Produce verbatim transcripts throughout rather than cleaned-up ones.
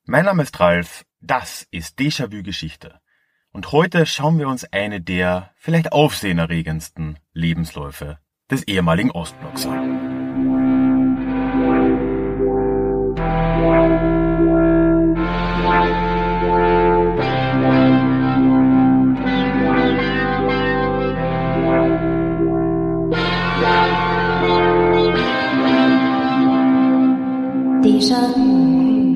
Mein Name ist Ralf, das ist Déjà-vu Geschichte. Und heute schauen wir uns eine der vielleicht aufsehenerregendsten Lebensläufe des ehemaligen Ostblocks an. Déjà-vu.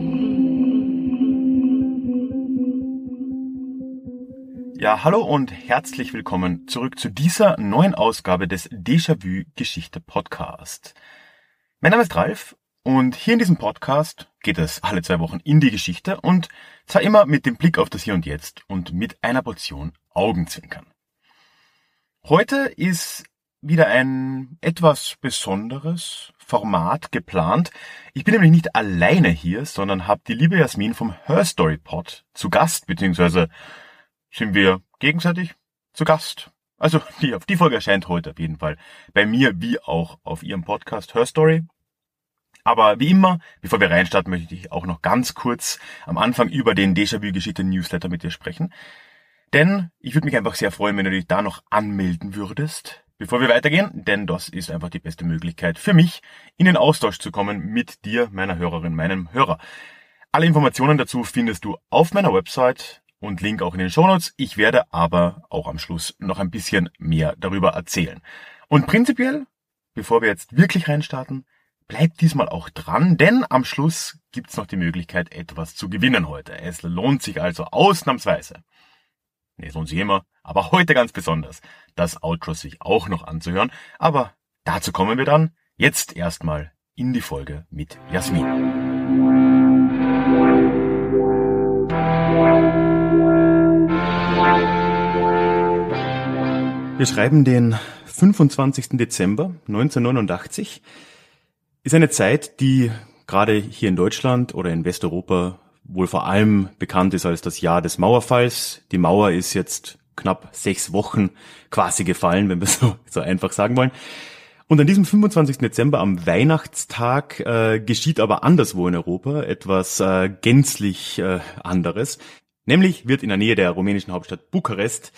Ja, hallo und herzlich willkommen zurück zu dieser neuen Ausgabe des Déjà-vu Geschichte Podcast. Mein Name ist Ralf und hier in diesem Podcast geht es alle zwei Wochen in die Geschichte und zwar immer mit dem Blick auf das Hier und Jetzt und mit einer Portion Augenzwinkern. Heute ist wieder ein etwas besonderes Format geplant. Ich bin nämlich nicht alleine hier, sondern habe die liebe Jasmin vom Her Story Pod zu Gast, beziehungsweise sind wir gegenseitig zu Gast. Also die, die Folge erscheint heute auf jeden Fall bei mir wie auch auf ihrem Podcast Her Story. Aber wie immer, bevor wir reinstarten, möchte ich auch noch ganz kurz am Anfang über den Déjà-vu Geschichte Newsletter mit dir sprechen. Denn ich würde mich einfach sehr freuen, wenn du dich da noch anmelden würdest, bevor wir weitergehen. Denn das ist einfach die beste Möglichkeit für mich, in den Austausch zu kommen mit dir, meiner Hörerin, meinem Hörer. Alle Informationen dazu findest du auf meiner Website und Link auch in den Shownotes. Ich werde aber auch am Schluss noch ein bisschen mehr darüber erzählen. Und prinzipiell, bevor wir jetzt wirklich reinstarten, bleibt diesmal auch dran, denn am Schluss gibt's noch die Möglichkeit, etwas zu gewinnen heute. Es lohnt sich also ausnahmsweise, nee, es lohnt sich immer, aber heute ganz besonders, das Outro sich auch noch anzuhören. Aber dazu kommen wir dann jetzt erstmal in die Folge mit Jasmin. Wir schreiben den fünfundzwanzigsten Dezember neunzehnhundertneunundachtzig. Ist eine Zeit, die gerade hier in Deutschland oder in Westeuropa wohl vor allem bekannt ist als das Jahr des Mauerfalls. Die Mauer ist jetzt knapp sechs Wochen quasi gefallen, wenn wir so, so einfach sagen wollen. Und an diesem fünfundzwanzigsten Dezember, am Weihnachtstag, äh, geschieht aber anderswo in Europa etwas äh, gänzlich äh, anderes. Nämlich wird in der Nähe der rumänischen Hauptstadt Bukarest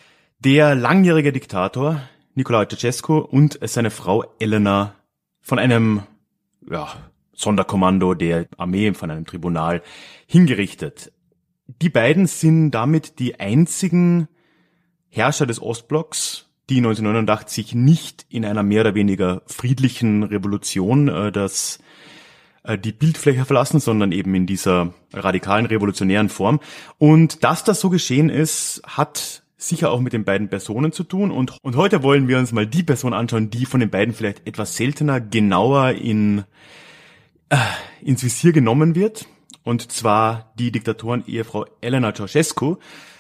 der langjährige Diktator Nicolae Ceausescu und seine Frau Elena von einem ja, Sonderkommando der Armee, von einem Tribunal hingerichtet. Die beiden sind damit die einzigen Herrscher des Ostblocks, die neunzehnhundertneunundachtzig nicht in einer mehr oder weniger friedlichen Revolution äh, das äh, die Bildfläche verlassen, sondern eben in dieser radikalen revolutionären Form. Und dass das so geschehen ist, hat sicher auch mit den beiden Personen zu tun. Und, und heute wollen wir uns mal die Person anschauen, die von den beiden vielleicht etwas seltener, genauer in, äh, ins Visier genommen wird. Und zwar die Diktatoren-Ehefrau Elena Ceausescu.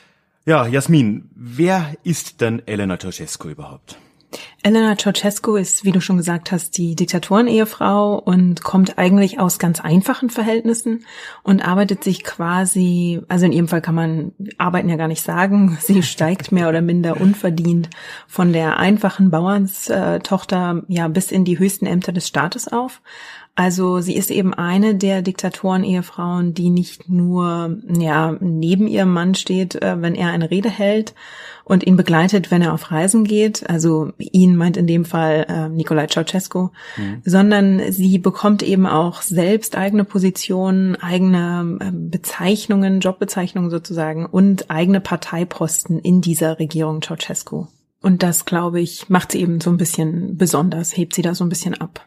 Ja, Jasmin, wer ist denn Elena Ceausescu überhaupt? Elena Ceausescu ist, wie du schon gesagt hast, die Diktatoren-Ehefrau und kommt eigentlich aus ganz einfachen Verhältnissen und arbeitet sich quasi, also in ihrem Fall kann man arbeiten ja gar nicht sagen, sie steigt mehr oder minder unverdient von der einfachen Bauernstochter ja bis in die höchsten Ämter des Staates auf. Also sie ist eben eine der Diktatoren-Ehefrauen, die nicht nur ja neben ihrem Mann steht, wenn er eine Rede hält und ihn begleitet, wenn er auf Reisen geht. Also ihn meint in dem Fall äh, Nicolae Ceausescu, mhm. sondern sie bekommt eben auch selbst eigene Positionen, eigene äh, Bezeichnungen, Jobbezeichnungen sozusagen und eigene Parteiposten in dieser Regierung Ceausescu. Und das, glaube ich, macht sie eben so ein bisschen besonders, hebt sie da so ein bisschen ab.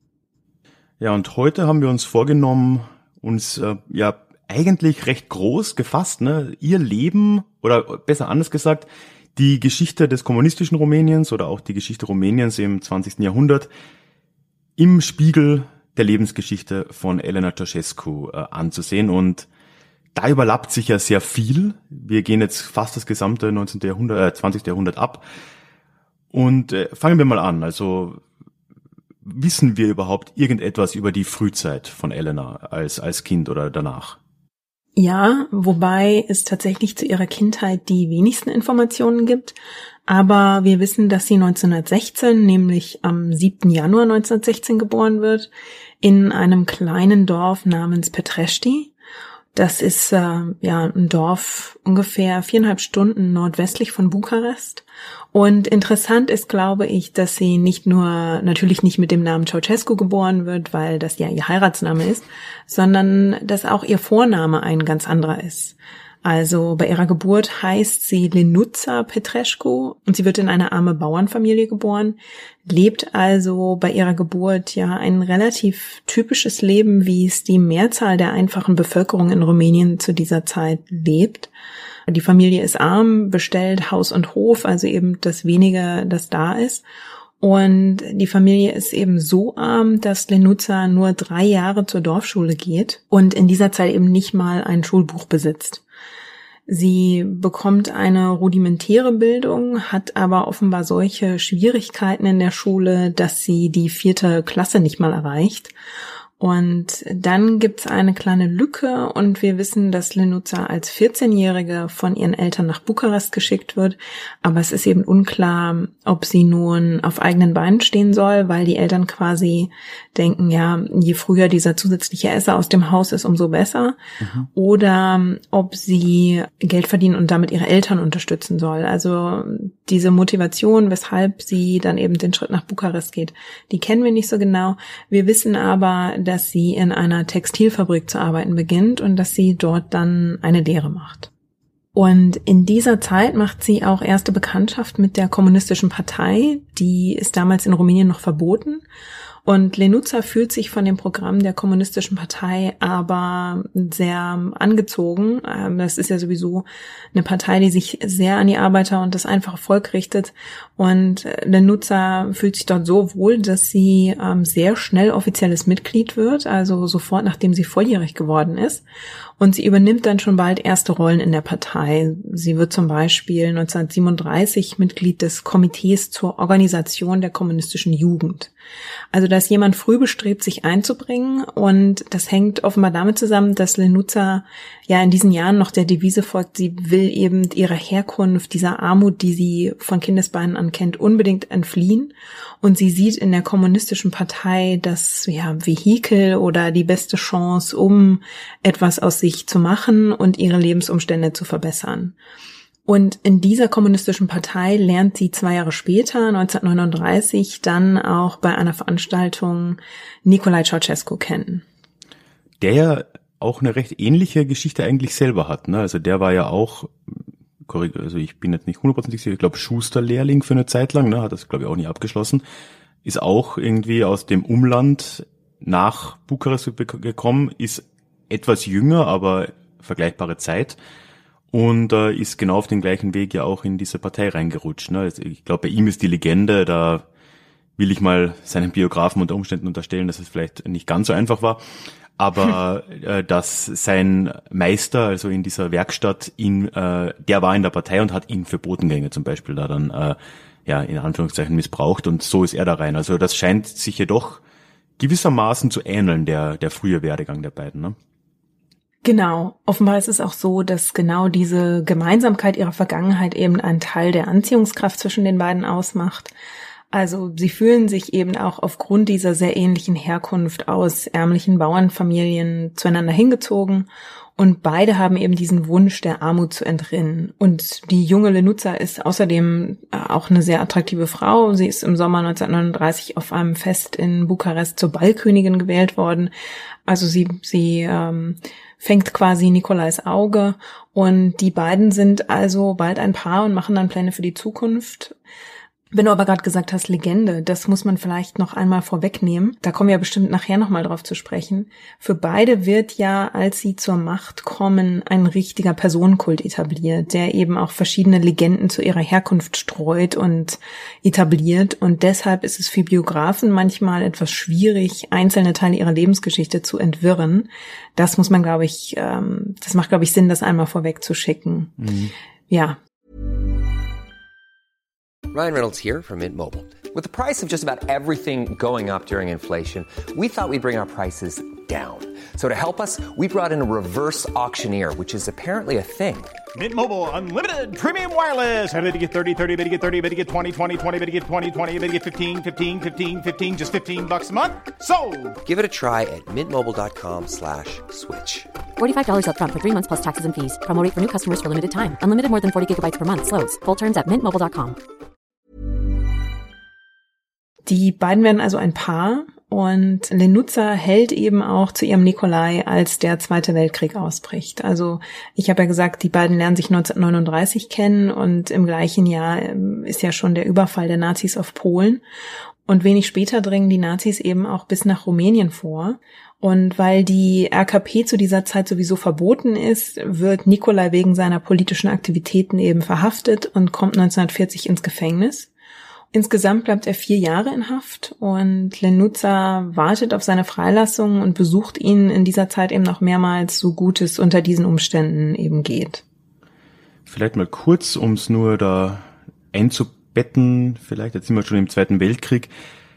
Ja, und heute haben wir uns vorgenommen, uns äh, ja eigentlich recht groß gefasst, ne, ihr Leben oder besser anders gesagt, die Geschichte des kommunistischen Rumäniens oder auch die Geschichte Rumäniens im zwanzigsten Jahrhundert im Spiegel der Lebensgeschichte von Elena Ceausescu äh, anzusehen. Und da überlappt sich ja sehr viel. Wir gehen jetzt fast das gesamte neunzehnten Jahrhundert, äh, zwanzigsten Jahrhundert ab. Und äh, fangen wir mal an. Also wissen wir überhaupt irgendetwas über die Frühzeit von Elena als als Kind oder danach? Ja, wobei es tatsächlich zu ihrer Kindheit die wenigsten Informationen gibt. Aber wir wissen, dass sie neunzehnhundertsechzehn, nämlich am siebten Januar neunzehnhundertsechzehn geboren wird, in einem kleinen Dorf namens Petresti. Das ist äh, ja ein Dorf ungefähr viereinhalb Stunden nordwestlich von Bukarest. Und interessant ist, glaube ich, dass sie nicht nur, natürlich nicht mit dem Namen Ceausescu geboren wird, weil das ja ihr Heiratsname ist, sondern dass auch ihr Vorname ein ganz anderer ist. Also bei ihrer Geburt heißt sie Lenuța Petrescu und sie wird in eine arme Bauernfamilie geboren, lebt also bei ihrer Geburt ja ein relativ typisches Leben, wie es die Mehrzahl der einfachen Bevölkerung in Rumänien zu dieser Zeit lebt. Die Familie ist arm, bestellt Haus und Hof, also eben das Wenige, das da ist. Und die Familie ist eben so arm, dass Lenuța nur drei Jahre zur Dorfschule geht und in dieser Zeit eben nicht mal ein Schulbuch besitzt. Sie bekommt eine rudimentäre Bildung, hat aber offenbar solche Schwierigkeiten in der Schule, dass sie die vierte Klasse nicht mal erreicht. Und dann gibt's eine kleine Lücke und wir wissen, dass Lenuța als vierzehnjährige von ihren Eltern nach Bukarest geschickt wird. Aber es ist eben unklar, ob sie nun auf eigenen Beinen stehen soll, weil die Eltern quasi denken, ja, je früher dieser zusätzliche Esser aus dem Haus ist, umso besser. Mhm. Oder ob sie Geld verdienen und damit ihre Eltern unterstützen soll. Also diese Motivation, weshalb sie dann eben den Schritt nach Bukarest geht, die kennen wir nicht so genau. Wir wissen aber, dass sie in einer Textilfabrik zu arbeiten beginnt und dass sie dort dann eine Lehre macht. Und in dieser Zeit macht sie auch erste Bekanntschaft mit der Kommunistischen Partei. Die ist damals in Rumänien noch verboten. Und Lenuța fühlt sich von dem Programm der Kommunistischen Partei aber sehr angezogen. Das ist ja sowieso eine Partei, die sich sehr an die Arbeiter und das einfache Volk richtet. Und Lenuța fühlt sich dort so wohl, dass sie sehr schnell offizielles Mitglied wird, also sofort nachdem sie volljährig geworden ist. Und sie übernimmt dann schon bald erste Rollen in der Partei. Sie wird zum Beispiel neunzehnhundertsiebenunddreißig Mitglied des Komitees zur Organisation der kommunistischen Jugend. Also da ist jemand früh bestrebt, sich einzubringen, und das hängt offenbar damit zusammen, dass Lenuța ja in diesen Jahren noch der Devise folgt, sie will eben ihrer Herkunft, dieser Armut, die sie von Kindesbeinen an kennt, unbedingt entfliehen, und sie sieht in der Kommunistischen Partei das ja Vehikel oder die beste Chance, um etwas aus sich zu machen und ihre Lebensumstände zu verbessern. Und in dieser Kommunistischen Partei lernt sie zwei Jahre später, neunzehnhundertneununddreißig, dann auch bei einer Veranstaltung Nicolae Ceausescu kennen. Der ja auch eine recht ähnliche Geschichte eigentlich selber hat, ne? Also der war ja auch, also ich bin jetzt nicht hundertprozentig sicher, ich glaube Schusterlehrling für eine Zeit lang, ne? Hat das glaube ich auch nie abgeschlossen. Ist auch irgendwie aus dem Umland nach Bukarest gekommen, ist etwas jünger, aber vergleichbare Zeit. Und äh, ist genau auf den gleichen Weg ja auch in diese Partei reingerutscht. Ne? Also ich glaube, bei ihm ist die Legende, da will ich mal seinen Biografen unter Umständen unterstellen, dass es vielleicht nicht ganz so einfach war, aber äh, dass sein Meister, also in dieser Werkstatt, ihn, äh, der war in der Partei und hat ihn für Botengänge zum Beispiel da dann, äh, ja, in Anführungszeichen missbraucht, und so ist er da rein. Also das scheint sich jedoch gewissermaßen zu ähneln, der, der frühe Werdegang der beiden, ne? Genau. Offenbar ist es auch so, dass genau diese Gemeinsamkeit ihrer Vergangenheit eben einen Teil der Anziehungskraft zwischen den beiden ausmacht. Also sie fühlen sich eben auch aufgrund dieser sehr ähnlichen Herkunft aus ärmlichen Bauernfamilien zueinander hingezogen, und beide haben eben diesen Wunsch, der Armut zu entrinnen. Und die junge Lenuța ist außerdem auch eine sehr attraktive Frau. Sie ist im Sommer neunzehnhundertneununddreißig auf einem Fest in Bukarest zur Ballkönigin gewählt worden. Also sie, sie ähm, fängt quasi Nicolais Auge, und die beiden sind also bald ein Paar und machen dann Pläne für die Zukunft. Wenn du aber gerade gesagt hast, Legende, das muss man vielleicht noch einmal vorwegnehmen. Da kommen wir bestimmt nachher nochmal drauf zu sprechen. Für beide wird ja, als sie zur Macht kommen, ein richtiger Personenkult etabliert, der eben auch verschiedene Legenden zu ihrer Herkunft streut und etabliert. Und deshalb ist es für Biografen manchmal etwas schwierig, einzelne Teile ihrer Lebensgeschichte zu entwirren. Das muss man, glaube ich, ähm, das macht, glaube ich, Sinn, das einmal vorweg zu schicken. Mhm. Ja. Ryan Reynolds here from Mint Mobile. With the price of just about everything going up during inflation, we thought we'd bring our prices down. So to help us, we brought in a reverse auctioneer, which is apparently a thing. Mint Mobile Unlimited Premium Wireless. How to get thirty, thirty, how to get thirty, how to get twenty, twenty, twenty, how to get twenty, twenty, how to get fifteen, fifteen, fifteen, fifteen, just fifteen bucks a month? Sold! Give it a try at mintmobile.com slash switch. forty-five dollars up front for three months plus taxes and fees. Promo rate for new customers for limited time. Unlimited more than forty gigabytes per month. Slows full terms at mint mobile dot com. Die beiden werden also ein Paar und Lenuza hält eben auch zu ihrem Nikolai, als der Zweite Weltkrieg ausbricht. Also ich habe ja gesagt, die beiden lernen sich neunzehnhundertneununddreißig kennen und im gleichen Jahr ist ja schon der Überfall der Nazis auf Polen. Und wenig später dringen die Nazis eben auch bis nach Rumänien vor. Und weil die R K P zu dieser Zeit sowieso verboten ist, wird Nikolai wegen seiner politischen Aktivitäten eben verhaftet und kommt neunzehnhundertvierzig ins Gefängnis. Insgesamt bleibt er vier Jahre in Haft und Lenuza wartet auf seine Freilassung und besucht ihn in dieser Zeit eben noch mehrmals, so gut es unter diesen Umständen eben geht. Vielleicht mal kurz, um es nur da einzubetten, vielleicht, jetzt sind wir schon im Zweiten Weltkrieg.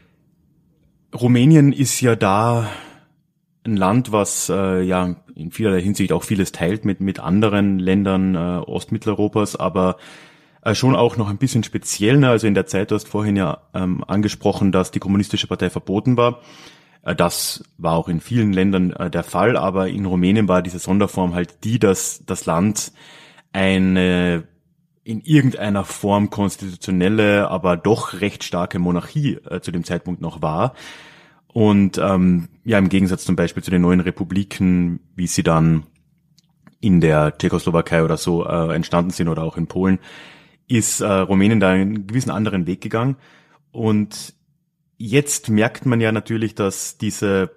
Rumänien ist ja da ein Land, was äh, ja in vielerlei Hinsicht auch vieles teilt mit mit anderen Ländern äh, Ostmitteleuropas, aber äh, schon auch noch ein bisschen speziell. Ne? Also in der Zeit, du hast vorhin ja ähm, angesprochen, dass die kommunistische Partei verboten war. Äh, das war auch in vielen Ländern äh, der Fall, aber in Rumänien war diese Sonderform halt die, dass das Land eine in irgendeiner Form konstitutionelle, aber doch recht starke Monarchie äh, zu dem Zeitpunkt noch war. Und ähm, ja, im Gegensatz zum Beispiel zu den neuen Republiken, wie sie dann in der Tschechoslowakei oder so äh, entstanden sind oder auch in Polen, ist äh, Rumänien da einen gewissen anderen Weg gegangen. Und jetzt merkt man ja natürlich, dass diese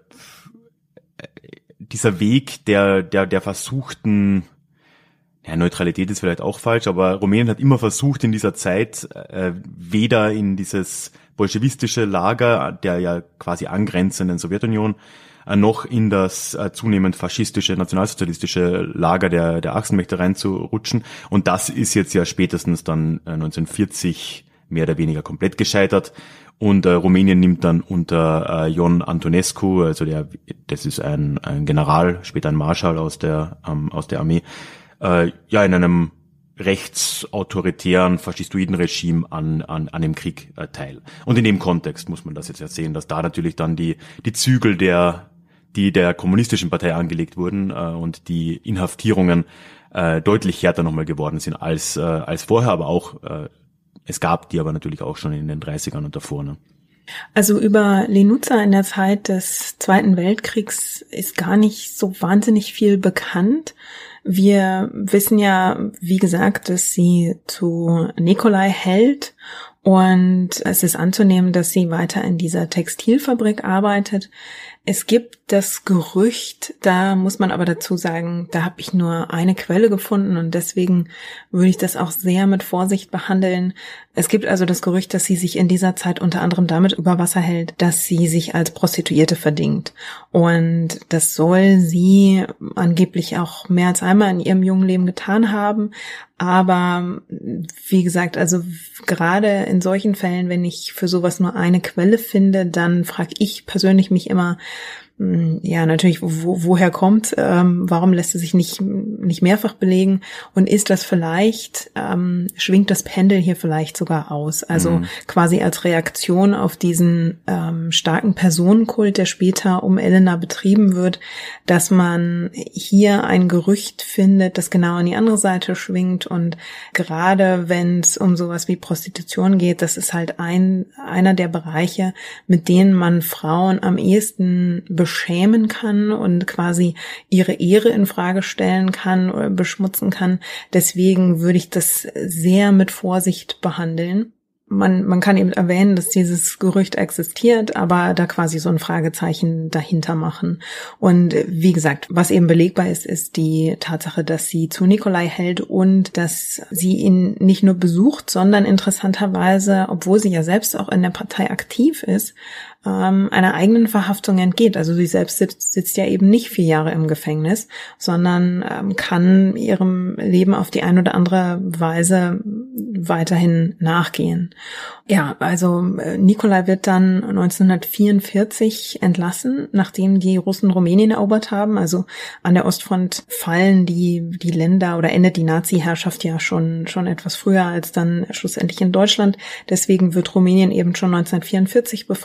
dieser Weg der der der versuchten, ja, Neutralität ist vielleicht auch falsch, aber Rumänien hat immer versucht in dieser Zeit äh, weder in dieses bolschewistische Lager der ja quasi angrenzenden Sowjetunion äh, noch in das äh, zunehmend faschistische, nationalsozialistische Lager der der Achsenmächte reinzurutschen. Und das ist jetzt ja spätestens dann äh, neunzehnhundertvierzig mehr oder weniger komplett gescheitert. Und äh, Rumänien nimmt dann unter äh, Ion Antonescu, also der, das ist ein, ein General, später ein Marschall aus der ähm, aus der Armee, äh, ja in einem rechtsautoritären, faschistoiden Regime an an an dem Krieg äh, teil. Und in dem Kontext muss man das jetzt ja sehen, dass da natürlich dann die die Zügel der die der kommunistischen Partei angelegt wurden äh, und die Inhaftierungen äh, deutlich härter nochmal geworden sind als äh, als vorher, aber auch äh, es gab die aber natürlich auch schon in den dreißigern und davor. Ne? Also über Lenuza in der Zeit des Zweiten Weltkriegs ist gar nicht so wahnsinnig viel bekannt. Wir wissen ja, wie gesagt, dass sie zu Nikolai hält und es ist anzunehmen, dass sie weiter in dieser Textilfabrik arbeitet. Es gibt das Gerücht, da muss man aber dazu sagen, da habe ich nur eine Quelle gefunden und deswegen würde ich das auch sehr mit Vorsicht behandeln. Es gibt also das Gerücht, dass sie sich in dieser Zeit unter anderem damit über Wasser hält, dass sie sich als Prostituierte verdingt. Und das soll sie angeblich auch mehr als einmal in ihrem jungen Leben getan haben. Aber wie gesagt, also gerade in solchen Fällen, wenn ich für sowas nur eine Quelle finde, dann frage ich persönlich mich immer, ja, natürlich, wo, woher kommt, ähm, warum lässt es sich nicht nicht mehrfach belegen und ist das vielleicht, ähm, schwingt das Pendel hier vielleicht sogar aus, also mhm. quasi als Reaktion auf diesen ähm, starken Personenkult, der später um Elena betrieben wird, dass man hier ein Gerücht findet, das genau an die andere Seite schwingt und gerade wenn es um sowas wie Prostitution geht, das ist halt ein einer der Bereiche, mit denen man Frauen am ehesten beschämen kann und quasi ihre Ehre in Frage stellen kann oder beschmutzen kann. Deswegen würde ich das sehr mit Vorsicht behandeln. Man, man kann eben erwähnen, dass dieses Gerücht existiert, aber da quasi so ein Fragezeichen dahinter machen. Und wie gesagt, was eben belegbar ist, ist die Tatsache, dass sie zu Nikolai hält und dass sie ihn nicht nur besucht, sondern interessanterweise, obwohl sie ja selbst auch in der Partei aktiv ist, einer eigenen Verhaftung entgeht. Also sie selbst sitzt, sitzt ja eben nicht vier Jahre im Gefängnis, sondern ähm, kann ihrem Leben auf die eine oder andere Weise weiterhin nachgehen. Ja, also äh, Nikolai wird dann neunzehnhundertvierundvierzig entlassen, nachdem die Russen Rumänien erobert haben. Also an der Ostfront fallen die die Länder oder endet die Nazi-Herrschaft ja schon schon etwas früher als dann schlussendlich in Deutschland. Deswegen wird Rumänien eben schon neunzehnhundertvierundvierzig befreit.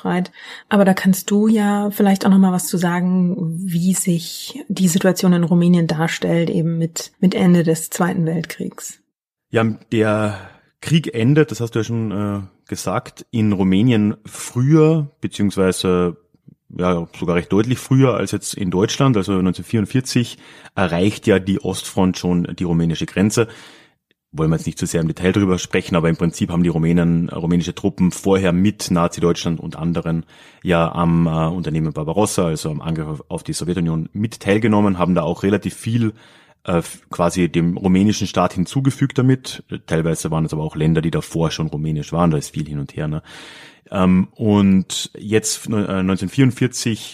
Aber da kannst du ja vielleicht auch noch mal was zu sagen, wie sich die Situation in Rumänien darstellt, eben mit, mit Ende des Zweiten Weltkriegs. Ja, der Krieg endet, das hast du ja schon äh, gesagt, in Rumänien früher, beziehungsweise ja sogar recht deutlich früher als jetzt in Deutschland. Also neunzehnhundertvierundvierzig erreicht ja die Ostfront schon die rumänische Grenze. Wollen wir jetzt nicht zu sehr im Detail drüber sprechen, aber im Prinzip haben die Rumänen, rumänische Truppen vorher mit Nazi-Deutschland und anderen ja am äh, Unternehmen Barbarossa, also am Angriff auf die Sowjetunion, mit teilgenommen, haben da auch relativ viel äh, quasi dem rumänischen Staat hinzugefügt damit. Teilweise waren es aber auch Länder, die davor schon rumänisch waren, da ist viel hin und her. Ne? Ähm, und jetzt äh, neunzehnhundertvierundvierzig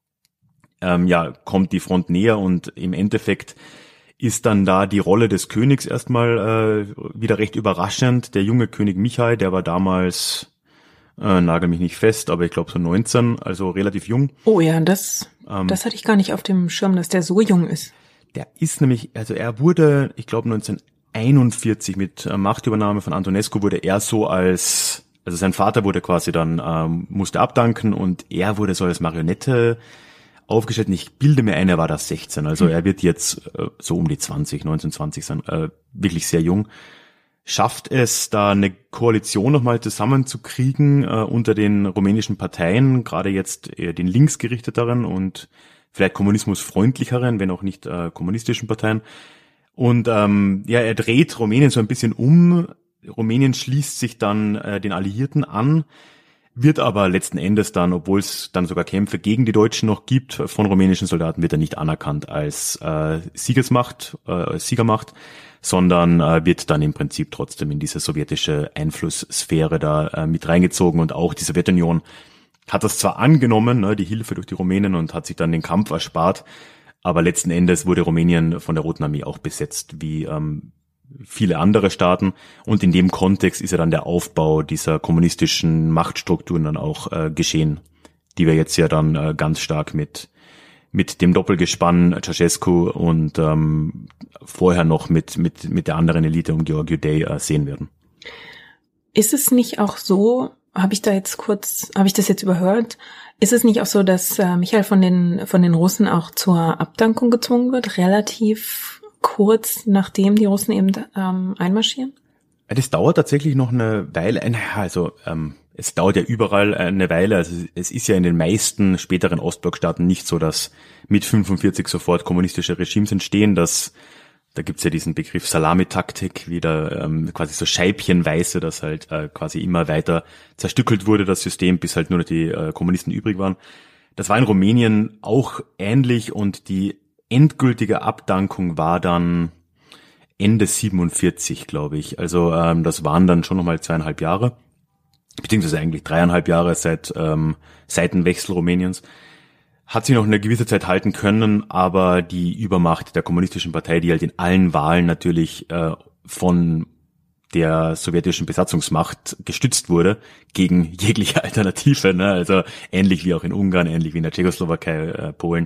ähm, ja kommt die Front näher und im Endeffekt ist dann da die Rolle des Königs erstmal äh, wieder recht überraschend. Der junge König Michael, der war damals, äh, nagel mich nicht fest, aber ich glaube so neunzehn, also relativ jung. Oh ja, das, ähm, das hatte ich gar nicht auf dem Schirm, dass der so jung ist. Der ist nämlich, also er wurde, ich glaube neunzehnhunderteinundvierzig mit äh, Machtübernahme von Antonescu wurde er so als, also sein Vater wurde quasi dann, ähm, musste abdanken und er wurde so als Marionette aufgestellt. Und ich bilde mir ein, er war da sechzehn, also er wird jetzt äh, so um die zwanzig, neunzehn, zwanzig sein, äh, wirklich sehr jung. Schafft es, da eine Koalition nochmal zusammenzukriegen äh, unter den rumänischen Parteien, gerade jetzt eher den linksgerichteteren und vielleicht kommunismusfreundlicheren, wenn auch nicht äh, kommunistischen Parteien. Und ähm, ja, er dreht Rumänien so ein bisschen um. Rumänien schließt sich dann äh, den Alliierten an, wird aber letzten Endes dann, obwohl es dann sogar Kämpfe gegen die Deutschen noch gibt, von rumänischen Soldaten wird er nicht anerkannt als äh, Siegesmacht, äh, Siegermacht, sondern äh, wird dann im Prinzip trotzdem in diese sowjetische Einflusssphäre da äh, mit reingezogen und auch die Sowjetunion hat das zwar angenommen, ne, die Hilfe durch die Rumänen und hat sich dann den Kampf erspart, aber letzten Endes wurde Rumänien von der Roten Armee auch besetzt, wie ähm, viele andere Staaten und in dem Kontext ist ja dann der Aufbau dieser kommunistischen Machtstrukturen dann auch äh, geschehen, die wir jetzt ja dann äh, ganz stark mit mit dem Doppelgespann Ceausescu und ähm, vorher noch mit mit mit der anderen Elite um Gheorghe Day äh, sehen werden. Ist es nicht auch so, habe ich da jetzt kurz, habe ich das jetzt überhört, ist es nicht auch so, dass äh, Michael von den von den Russen auch zur Abdankung gezwungen wird, relativ kurz nachdem die Russen eben ähm, einmarschieren? Das dauert tatsächlich noch eine Weile, also ähm, es dauert ja überall eine Weile, also es ist ja in den meisten späteren Ostblockstaaten nicht so, dass mit fünfundvierzig sofort kommunistische Regimes entstehen, dass da gibt's ja diesen Begriff Salamitaktik, wieder ähm, quasi so scheibchenweise, dass halt äh, quasi immer weiter zerstückelt wurde, das System, bis halt nur noch die äh, Kommunisten übrig waren. Das war in Rumänien auch ähnlich und die endgültige Abdankung war dann Ende siebenundvierzig, glaube ich. Also ähm, das waren dann schon nochmal zweieinhalb Jahre, beziehungsweise eigentlich dreieinhalb Jahre seit ähm, Seitenwechsel Rumäniens. Hat sich noch eine gewisse Zeit halten können, aber die Übermacht der kommunistischen Partei, die halt in allen Wahlen natürlich äh, von der sowjetischen Besatzungsmacht gestützt wurde, gegen jegliche Alternative, ne? Also ähnlich wie auch in Ungarn, ähnlich wie in der Tschechoslowakei, äh, Polen.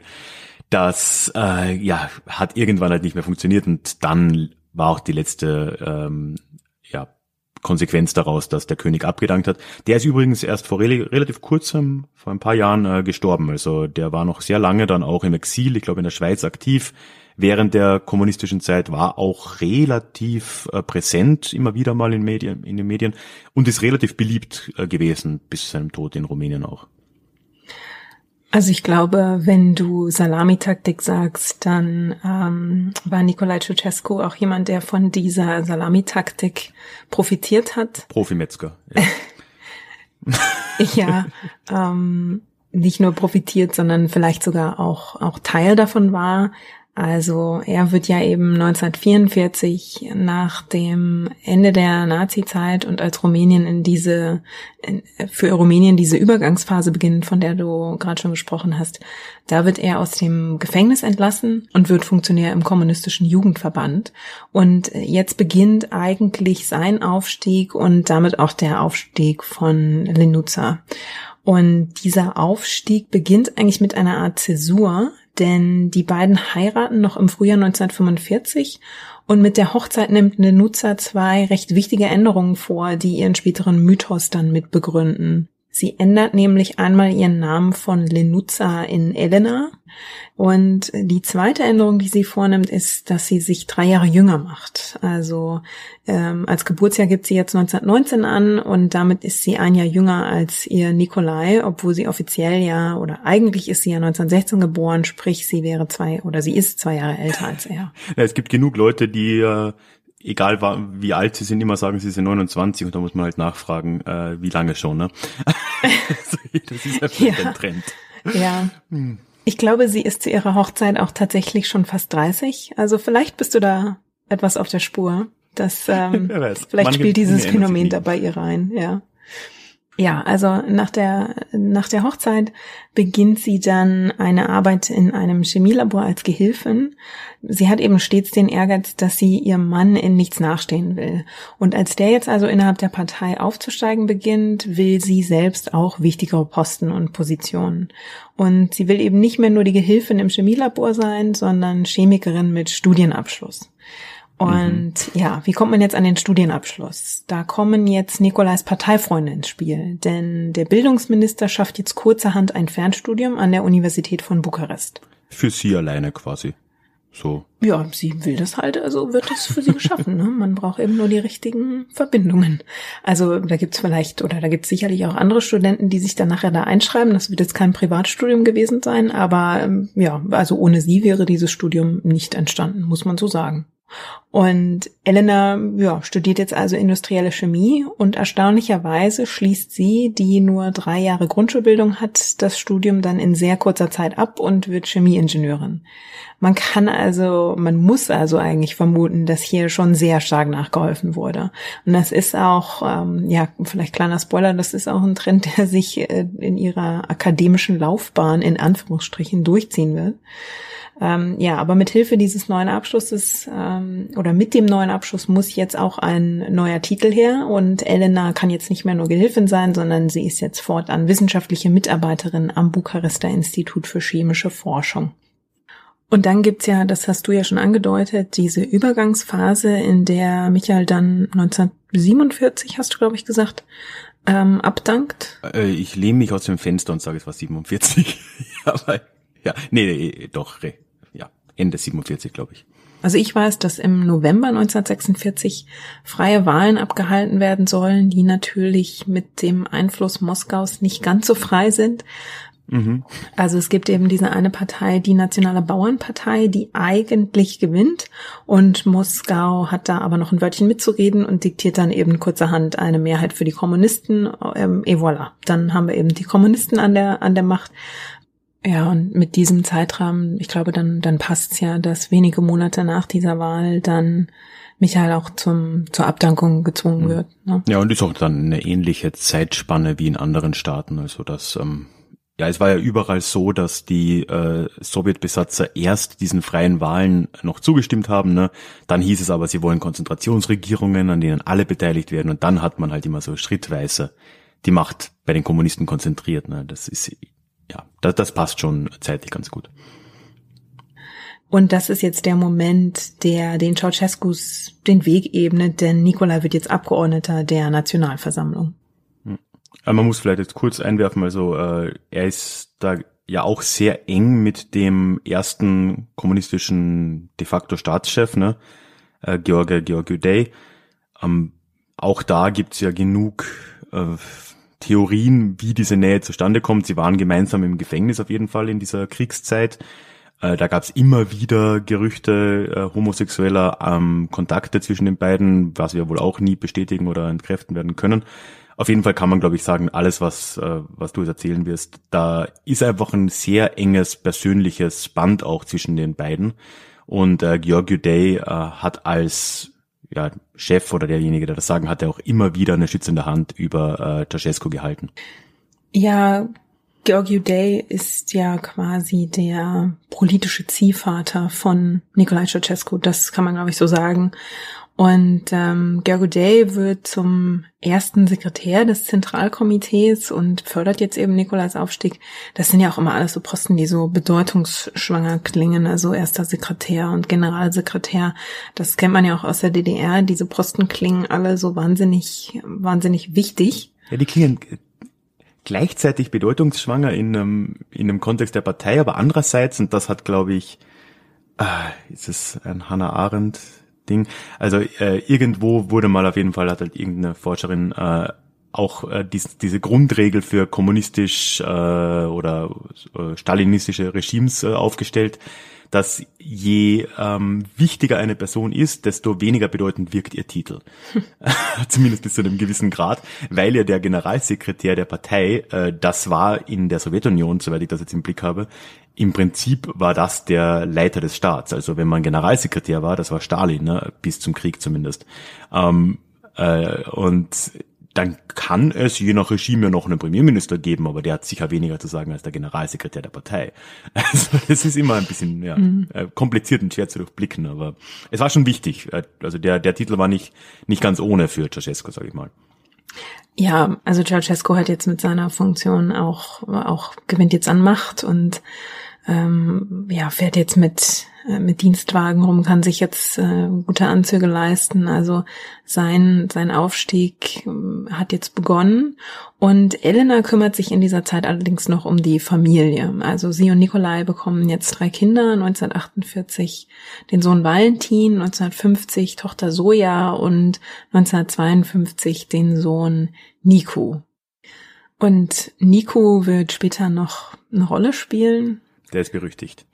Das äh, ja hat irgendwann halt nicht mehr funktioniert und dann war auch die letzte ähm, ja Konsequenz daraus, dass der König abgedankt hat. Der ist übrigens erst vor re- relativ kurzem, vor ein paar Jahren äh, gestorben. Also der war noch sehr lange dann auch im Exil, ich glaube in der Schweiz aktiv. Während der kommunistischen Zeit war auch relativ äh, präsent, immer wieder mal in, Medien, in den Medien und ist relativ beliebt äh, gewesen bis zu seinem Tod in Rumänien auch. Also ich glaube, wenn du Salamitaktik sagst, dann ähm, war Nicolae Ceausescu auch jemand, der von dieser Salamitaktik profitiert hat. Profimetzger. Ja, ja ähm, nicht nur profitiert, sondern vielleicht sogar auch auch Teil davon war. Also er wird ja eben neunzehnhundertvierundvierzig nach dem Ende der Nazi-Zeit und als Rumänien in diese, in, für Rumänien diese Übergangsphase beginnt, von der du gerade schon gesprochen hast, da wird er aus dem Gefängnis entlassen und wird Funktionär im kommunistischen Jugendverband. Und jetzt beginnt eigentlich sein Aufstieg und damit auch der Aufstieg von Lenuța. Und dieser Aufstieg beginnt eigentlich mit einer Art Zäsur, denn die beiden heiraten noch im Frühjahr neunzehnhundertfünfundvierzig und mit der Hochzeit nimmt Lenuța zwei recht wichtige Änderungen vor, die ihren späteren Mythos dann mit begründen. Sie ändert nämlich einmal ihren Namen von Lenuza in Elena. Und die zweite Änderung, die sie vornimmt, ist, dass sie sich drei Jahre jünger macht. Also ähm, als Geburtsjahr gibt sie jetzt neunzehnhundertneunzehn an und damit ist sie ein Jahr jünger als ihr Nikolai, obwohl sie offiziell ja, oder eigentlich ist sie ja neunzehnhundertsechzehn geboren, sprich sie wäre zwei, oder sie ist zwei Jahre älter als er. Ja, es gibt genug Leute, die äh egal wie alt sie sind, immer sagen, sie sind neunundzwanzig und da muss man halt nachfragen, äh, wie lange schon, ne? Das ist einfach ja ein Trend. Ja. Hm. Ich glaube, sie ist zu ihrer Hochzeit auch tatsächlich schon fast dreißig. Also vielleicht bist du da etwas auf der Spur. Das, ähm, Wer weiß. Vielleicht Manche spielt dieses Phänomen da bei ihr rein, ja. Ja, also nach der nach der Hochzeit beginnt sie dann eine Arbeit in einem Chemielabor als Gehilfin. Sie hat eben stets den Ehrgeiz, dass sie ihrem Mann in nichts nachstehen will. Und als der jetzt also innerhalb der Partei aufzusteigen beginnt, will sie selbst auch wichtigere Posten und Positionen. Und sie will eben nicht mehr nur die Gehilfin im Chemielabor sein, sondern Chemikerin mit Studienabschluss. Und mhm. ja, wie kommt man jetzt an den Studienabschluss? Da kommen jetzt Nikolais Parteifreunde ins Spiel, denn der Bildungsminister schafft jetzt kurzerhand ein Fernstudium an der Universität von Bukarest. Für sie alleine quasi, so. Ja, sie will das halt, also wird das für sie geschaffen, ne? Man braucht eben nur die richtigen Verbindungen. Also da gibt's vielleicht, oder da gibt's sicherlich auch andere Studenten, die sich dann nachher da einschreiben. Das wird jetzt kein Privatstudium gewesen sein, aber ja, also ohne sie wäre dieses Studium nicht entstanden, muss man so sagen. Und Elena, ja, studiert jetzt also industrielle Chemie und erstaunlicherweise schließt sie, die nur drei Jahre Grundschulbildung hat, das Studium dann in sehr kurzer Zeit ab und wird Chemieingenieurin. Man kann also, man muss also eigentlich vermuten, dass hier schon sehr stark nachgeholfen wurde. Und das ist auch, ähm, ja, vielleicht kleiner Spoiler, das ist auch ein Trend, der sich äh, in ihrer akademischen Laufbahn in Anführungsstrichen durchziehen wird. Ähm, ja, aber mit Hilfe dieses neuen Abschlusses ähm, oder mit dem neuen Abschluss muss jetzt auch ein neuer Titel her und Elena kann jetzt nicht mehr nur Gehilfin sein, sondern sie ist jetzt fortan wissenschaftliche Mitarbeiterin am Bukarester Institut für chemische Forschung. Und dann gibt's ja, das hast du ja schon angedeutet, diese Übergangsphase, in der Michael dann neunzehnhundertsiebenundvierzig, hast du glaube ich gesagt, ähm, abdankt. Äh, ich lehne mich aus dem Fenster und sage, es war siebenundvierzig. Aber ja, nee, nee, doch, ja, Ende siebenundvierzig, glaube ich. Also ich weiß, dass im November neunzehnhundertsechsundvierzig freie Wahlen abgehalten werden sollen, die natürlich mit dem Einfluss Moskaus nicht ganz so frei sind. Mhm. Also es gibt eben diese eine Partei, die Nationale Bauernpartei, die eigentlich gewinnt und Moskau hat da aber noch ein Wörtchen mitzureden und diktiert dann eben kurzerhand eine Mehrheit für die Kommunisten. Ähm, et voilà, dann haben wir eben die Kommunisten an der an der Macht. Ja, und mit diesem Zeitrahmen, ich glaube, dann dann passt's ja, dass wenige Monate nach dieser Wahl dann Michael auch zum zur Abdankung gezwungen wird. Ne? Ja, und ist auch dann eine ähnliche Zeitspanne wie in anderen Staaten. Also das, ähm, ja, es war ja überall so, dass die äh, Sowjetbesatzer erst diesen freien Wahlen noch zugestimmt haben. Ne? Dann hieß es aber, sie wollen Konzentrationsregierungen, an denen alle beteiligt werden. Und dann hat man halt immer so schrittweise die Macht bei den Kommunisten konzentriert. Ne? Das ist Ja, das, das passt schon zeitlich ganz gut. Und das ist jetzt der Moment, der den Ceausescus den Weg ebnet, denn Nikolai wird jetzt Abgeordneter der Nationalversammlung. Man muss vielleicht jetzt kurz einwerfen, also äh, er ist da ja auch sehr eng mit dem ersten kommunistischen de facto Staatschef, ne, äh, George Georgiou. Ähm, auch da gibt's ja genug äh, Theorien, wie diese Nähe zustande kommt. Sie waren gemeinsam im Gefängnis auf jeden Fall in dieser Kriegszeit. Äh, da gab's immer wieder Gerüchte äh, homosexueller ähm, Kontakte zwischen den beiden, was wir wohl auch nie bestätigen oder entkräften werden können. Auf jeden Fall kann man, glaube ich, sagen, alles, was äh, was du jetzt erzählen wirst, da ist einfach ein sehr enges persönliches Band auch zwischen den beiden. Und äh, Georgiou äh, hat als ja, Chef oder derjenige, der das sagen hatte, auch immer wieder eine schützende Hand über äh, Ceausescu gehalten. Ja, Georgiou ist ja quasi der politische Ziehvater von Nicolae Ceausescu, das kann man, glaube ich, so sagen. Und ähm, Georgiou wird zum ersten Sekretär des Zentralkomitees und fördert jetzt eben Nikolais Aufstieg. Das sind ja auch immer alles so Posten, die so bedeutungsschwanger klingen, also erster Sekretär und Generalsekretär. Das kennt man ja auch aus der D D R. Diese Posten klingen alle so wahnsinnig, wahnsinnig wichtig. Ja, die klingen gleichzeitig bedeutungsschwanger in einem, in einem Kontext der Partei, aber andererseits, und das hat, glaube ich, ah, ist es ein Hannah Arendt Ding, also äh, irgendwo wurde mal auf jeden Fall, hat halt irgendeine Forscherin äh, auch äh, dies, diese Grundregel für kommunistisch äh, oder äh, stalinistische Regimes äh, aufgestellt, dass je ähm, wichtiger eine Person ist, desto weniger bedeutend wirkt ihr Titel. Zumindest bis zu einem gewissen Grad, weil ja der Generalsekretär der Partei, äh, das war in der Sowjetunion, soweit ich das jetzt im Blick habe, im Prinzip war das der Leiter des Staats. Also wenn man Generalsekretär war, das war Stalin, ne, bis zum Krieg zumindest. Ähm, äh, und dann kann es je nach Regime ja noch einen Premierminister geben, aber der hat sicher weniger zu sagen als der Generalsekretär der Partei. Also es ist immer ein bisschen ja, mhm. kompliziert und schwer zu durchblicken, aber es war schon wichtig. Also der der Titel war nicht nicht ganz ohne für Ceausescu, sage ich mal. Ja, also Ceausescu hat jetzt mit seiner Funktion auch auch gewinnt jetzt an Macht und ähm, ja fährt jetzt mit mit Dienstwagen rum, kann sich jetzt äh, gute Anzüge leisten. Also sein sein Aufstieg äh, hat jetzt begonnen. Und Elena kümmert sich in dieser Zeit allerdings noch um die Familie. Also sie und Nikolai bekommen jetzt drei Kinder, neunzehnhundertachtundvierzig den Sohn Valentin, neunzehnhundertfünfzig Tochter Soja und neunzehnhundertzweiundfünfzig den Sohn Niku. Und Niku wird später noch eine Rolle spielen. Der ist berüchtigt.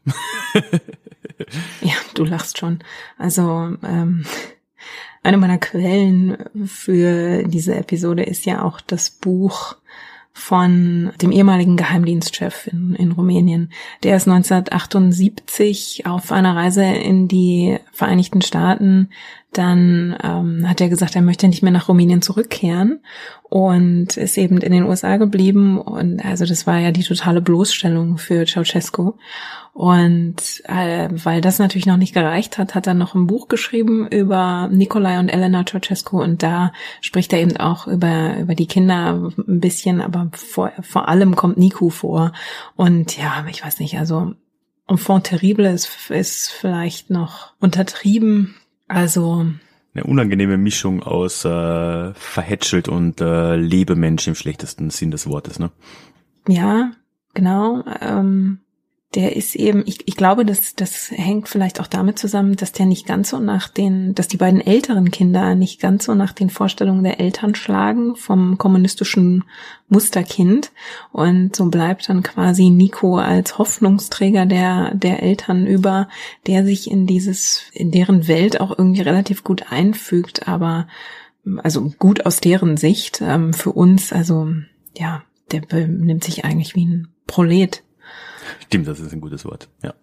Ja, du lachst schon. Also ähm, eine meiner Quellen für diese Episode ist ja auch das Buch von dem ehemaligen Geheimdienstchef in, in Rumänien. Der ist neunzehnhundertachtundsiebzig auf einer Reise in die Vereinigten Staaten. Dann ähm, hat er gesagt, er möchte nicht mehr nach Rumänien zurückkehren und ist eben in den U S A geblieben. Und also das war ja die totale Bloßstellung für Ceausescu. Und äh, weil das natürlich noch nicht gereicht hat, hat er noch ein Buch geschrieben über Nikolai und Elena Ceausescu. Und da spricht er eben auch über über die Kinder ein bisschen, aber vor, vor allem kommt Niku vor. Und ja, ich weiß nicht, also Enfant terrible ist, ist vielleicht noch untertrieben. Also eine unangenehme Mischung aus äh, verhätschelt und äh, Lebemensch im schlechtesten Sinn des Wortes, ne? Ja, genau. Ähm, der ist eben, ich, ich glaube, das, das hängt vielleicht auch damit zusammen, dass der nicht ganz so nach den, dass die beiden älteren Kinder nicht ganz so nach den Vorstellungen der Eltern schlagen vom kommunistischen Musterkind. Und so bleibt dann quasi Nico als Hoffnungsträger der, der Eltern über, der sich in dieses, in deren Welt auch irgendwie relativ gut einfügt, aber, also gut aus deren Sicht, ähm, für uns, also, ja, der benimmt sich eigentlich wie ein Prolet. Stimmt, das ist ein gutes Wort, ja.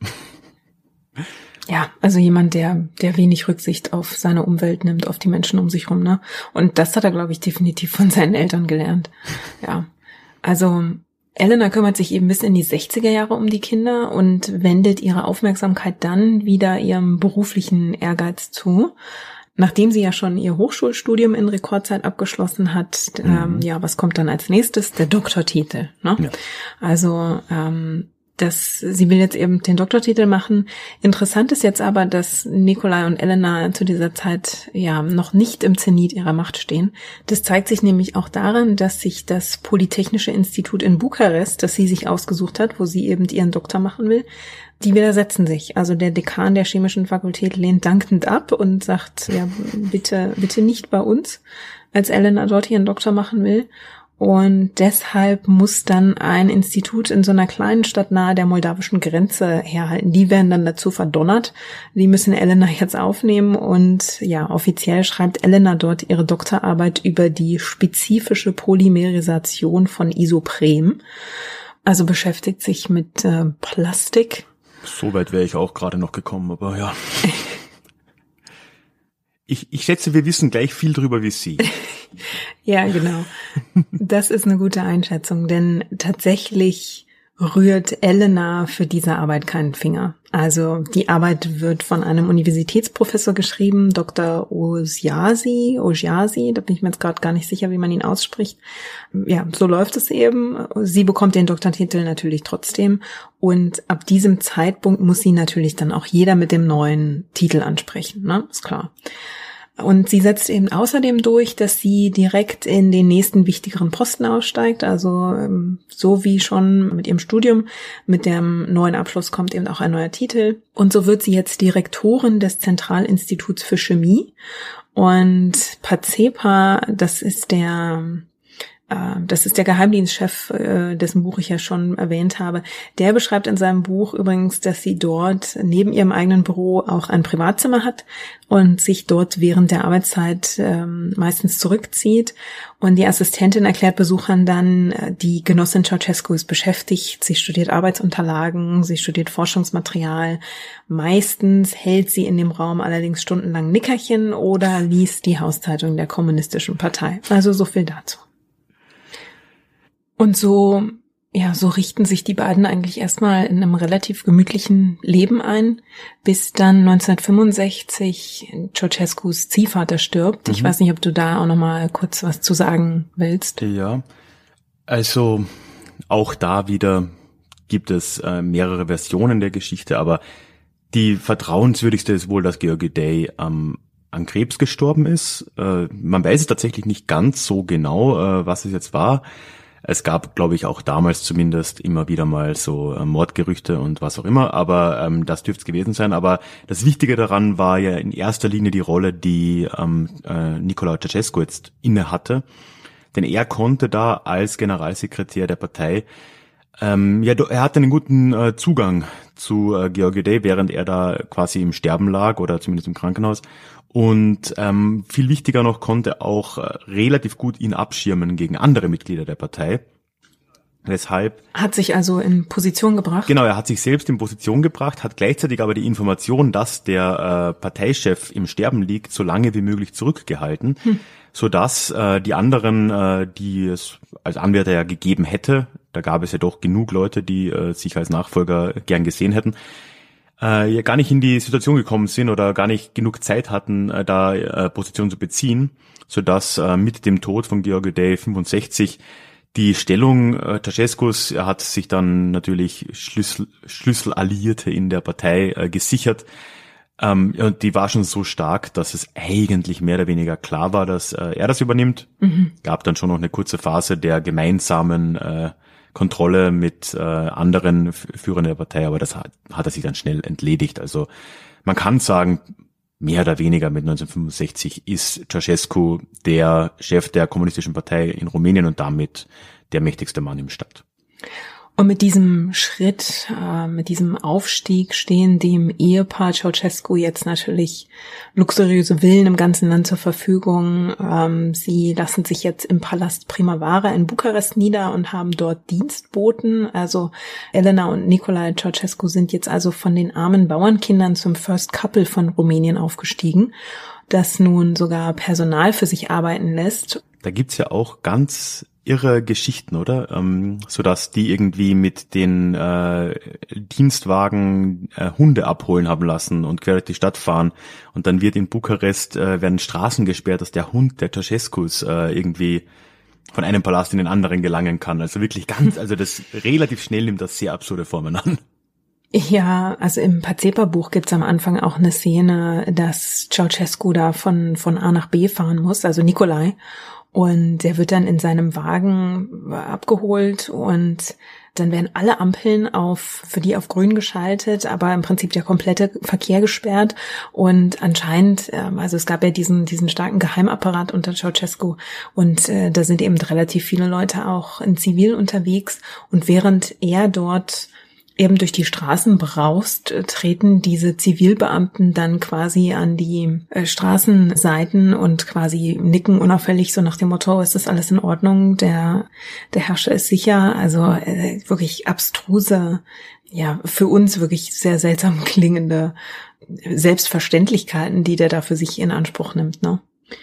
Ja, also jemand, der der wenig Rücksicht auf seine Umwelt nimmt, auf die Menschen um sich rum, ne? Und das hat er, glaube ich, definitiv von seinen Eltern gelernt. Ja, also Elena kümmert sich eben bis in die sechziger Jahre um die Kinder und wendet ihre Aufmerksamkeit dann wieder ihrem beruflichen Ehrgeiz zu. Nachdem sie ja schon ihr Hochschulstudium in Rekordzeit abgeschlossen hat, mhm. ähm, ja, was kommt dann als nächstes? Der Doktortitel, ne? Ja. Also ähm, das, sie will jetzt eben den Doktortitel machen. Interessant ist jetzt aber, dass Nikolai und Elena zu dieser Zeit ja noch nicht im Zenit ihrer Macht stehen. Das zeigt sich nämlich auch daran, dass sich das Polytechnische Institut in Bukarest, das sie sich ausgesucht hat, wo sie eben ihren Doktor machen will, die widersetzen sich. Also der Dekan der chemischen Fakultät lehnt dankend ab und sagt, ja, bitte, bitte nicht bei uns, als Elena dort ihren Doktor machen will. Und deshalb muss dann ein Institut in so einer kleinen Stadt nahe der moldawischen Grenze herhalten. Die werden dann dazu verdonnert. Die müssen Elena jetzt aufnehmen und ja, offiziell schreibt Elena dort ihre Doktorarbeit über die spezifische Polymerisation von Isoprem. Also beschäftigt sich mit äh, Plastik. So weit wäre ich auch gerade noch gekommen, aber ja. Ich, ich schätze, wir wissen gleich viel drüber wie Sie. Ja, genau. Das ist eine gute Einschätzung, denn tatsächlich rührt Elena für diese Arbeit keinen Finger. Also die Arbeit wird von einem Universitätsprofessor geschrieben, Doktor Osiasi, Osiasi, da bin ich mir jetzt gerade gar nicht sicher, wie man ihn ausspricht. Ja, so läuft es eben. Sie bekommt den Doktortitel natürlich trotzdem und ab diesem Zeitpunkt muss sie natürlich dann auch jeder mit dem neuen Titel ansprechen, ne? Ist klar. Und sie setzt eben außerdem durch, dass sie direkt in den nächsten wichtigeren Posten aussteigt. Also so wie schon mit ihrem Studium, mit dem neuen Abschluss kommt eben auch ein neuer Titel. Und so wird sie jetzt Direktorin des Zentralinstituts für Chemie. Und Pacepa, das ist der... Das ist der Geheimdienstchef, dessen Buch ich ja schon erwähnt habe. Der beschreibt in seinem Buch übrigens, dass sie dort neben ihrem eigenen Büro auch ein Privatzimmer hat und sich dort während der Arbeitszeit meistens zurückzieht. Und die Assistentin erklärt Besuchern dann, die Genossin Ceausescu ist beschäftigt, sie studiert Arbeitsunterlagen, sie studiert Forschungsmaterial. Meistens hält sie in dem Raum allerdings stundenlang Nickerchen oder liest die Hauszeitung der Kommunistischen Partei. Also so viel dazu. Und so, ja, so richten sich die beiden eigentlich erstmal in einem relativ gemütlichen Leben ein, bis dann neunzehnhundertfünfundsechzig Ceausescus Ziehvater stirbt. Mhm. Ich weiß nicht, ob du da auch nochmal kurz was zu sagen willst. Ja, also auch da wieder gibt es äh, mehrere Versionen der Geschichte, aber die vertrauenswürdigste ist wohl, dass Gheorghe Day ähm, an Krebs gestorben ist. Äh, man weiß es tatsächlich nicht ganz so genau, äh, was es jetzt war. Es gab, glaube ich, auch damals zumindest immer wieder mal so äh, Mordgerüchte und was auch immer, aber ähm, das dürfte es gewesen sein. Aber das Wichtige daran war ja in erster Linie die Rolle, die ähm, äh, Nicolae Ceausescu jetzt inne hatte. Denn er konnte da als Generalsekretär der Partei, ähm, ja, er hatte einen guten äh, Zugang zu äh, Gheorghe Day, während er da quasi im Sterben lag oder zumindest im Krankenhaus. Und ähm, viel wichtiger noch, konnte auch äh, relativ gut ihn abschirmen gegen andere Mitglieder der Partei. Weshalb hat sich also in Position gebracht? Genau, er hat sich selbst in Position gebracht, hat gleichzeitig aber die Information, dass der äh, Parteichef im Sterben liegt, so lange wie möglich zurückgehalten, hm. sodass äh, die anderen, äh, die es als Anwärter ja gegeben hätte, da gab es ja doch genug Leute, die äh, sich als Nachfolger gern gesehen hätten, äh, ja gar nicht in die Situation gekommen sind oder gar nicht genug Zeit hatten, äh, da äh, Position zu beziehen, sodass äh, mit dem Tod von Gheorghe Day fünfundsechzig die Stellung äh, Ceausescus, er hat sich dann natürlich Schlüssel, Schlüsselalliierte in der Partei äh, gesichert. Ähm, und die war schon so stark, dass es eigentlich mehr oder weniger klar war, dass äh, er das übernimmt. Mhm. Gab dann schon noch eine kurze Phase der gemeinsamen äh, Kontrolle mit äh, anderen Führern der Partei, aber das hat, hat er sich dann schnell entledigt. Also man kann sagen, mehr oder weniger mit neunzehnhundertfünfundsechzig ist Ceausescu der Chef der Kommunistischen Partei in Rumänien und damit der mächtigste Mann im Staat. Und mit diesem Schritt, äh, mit diesem Aufstieg stehen dem Ehepaar Ceausescu jetzt natürlich luxuriöse Villen im ganzen Land zur Verfügung. Ähm, sie lassen sich jetzt im Palast Primavera in Bukarest nieder und haben dort Dienstboten. Also Elena und Nicolae Ceausescu sind jetzt also von den armen Bauernkindern zum First Couple von Rumänien aufgestiegen, das nun sogar Personal für sich arbeiten lässt. Da gibt's ja auch ganz irre Geschichten, oder? Ähm, so dass die irgendwie mit den äh, Dienstwagen äh, Hunde abholen haben lassen und quer durch die Stadt fahren. Und dann wird in Bukarest äh, werden Straßen gesperrt, dass der Hund der Ceausescus äh, irgendwie von einem Palast in den anderen gelangen kann. Also wirklich ganz, also das relativ schnell nimmt das sehr absurde Formen an. Ja, also im Pacepa-Buch gibt's am Anfang auch eine Szene, dass Ceausescu da von von A nach B fahren muss, also Nicolae. Und der wird dann in seinem Wagen abgeholt und dann werden alle Ampeln auf, für die auf grün geschaltet, aber im Prinzip der komplette Verkehr gesperrt. Und anscheinend, also es gab ja diesen, diesen starken Geheimapparat unter Ceausescu und äh, da sind eben relativ viele Leute auch in Zivil unterwegs. Und während er dort eben durch die Straßen braust, treten diese Zivilbeamten dann quasi an die äh, Straßenseiten und quasi nicken unauffällig so nach dem Motto, ist das alles in Ordnung, der der Herrscher ist sicher. Also äh, wirklich abstruse, ja, für uns wirklich sehr seltsam klingende Selbstverständlichkeiten, die der da für sich in Anspruch nimmt, ne?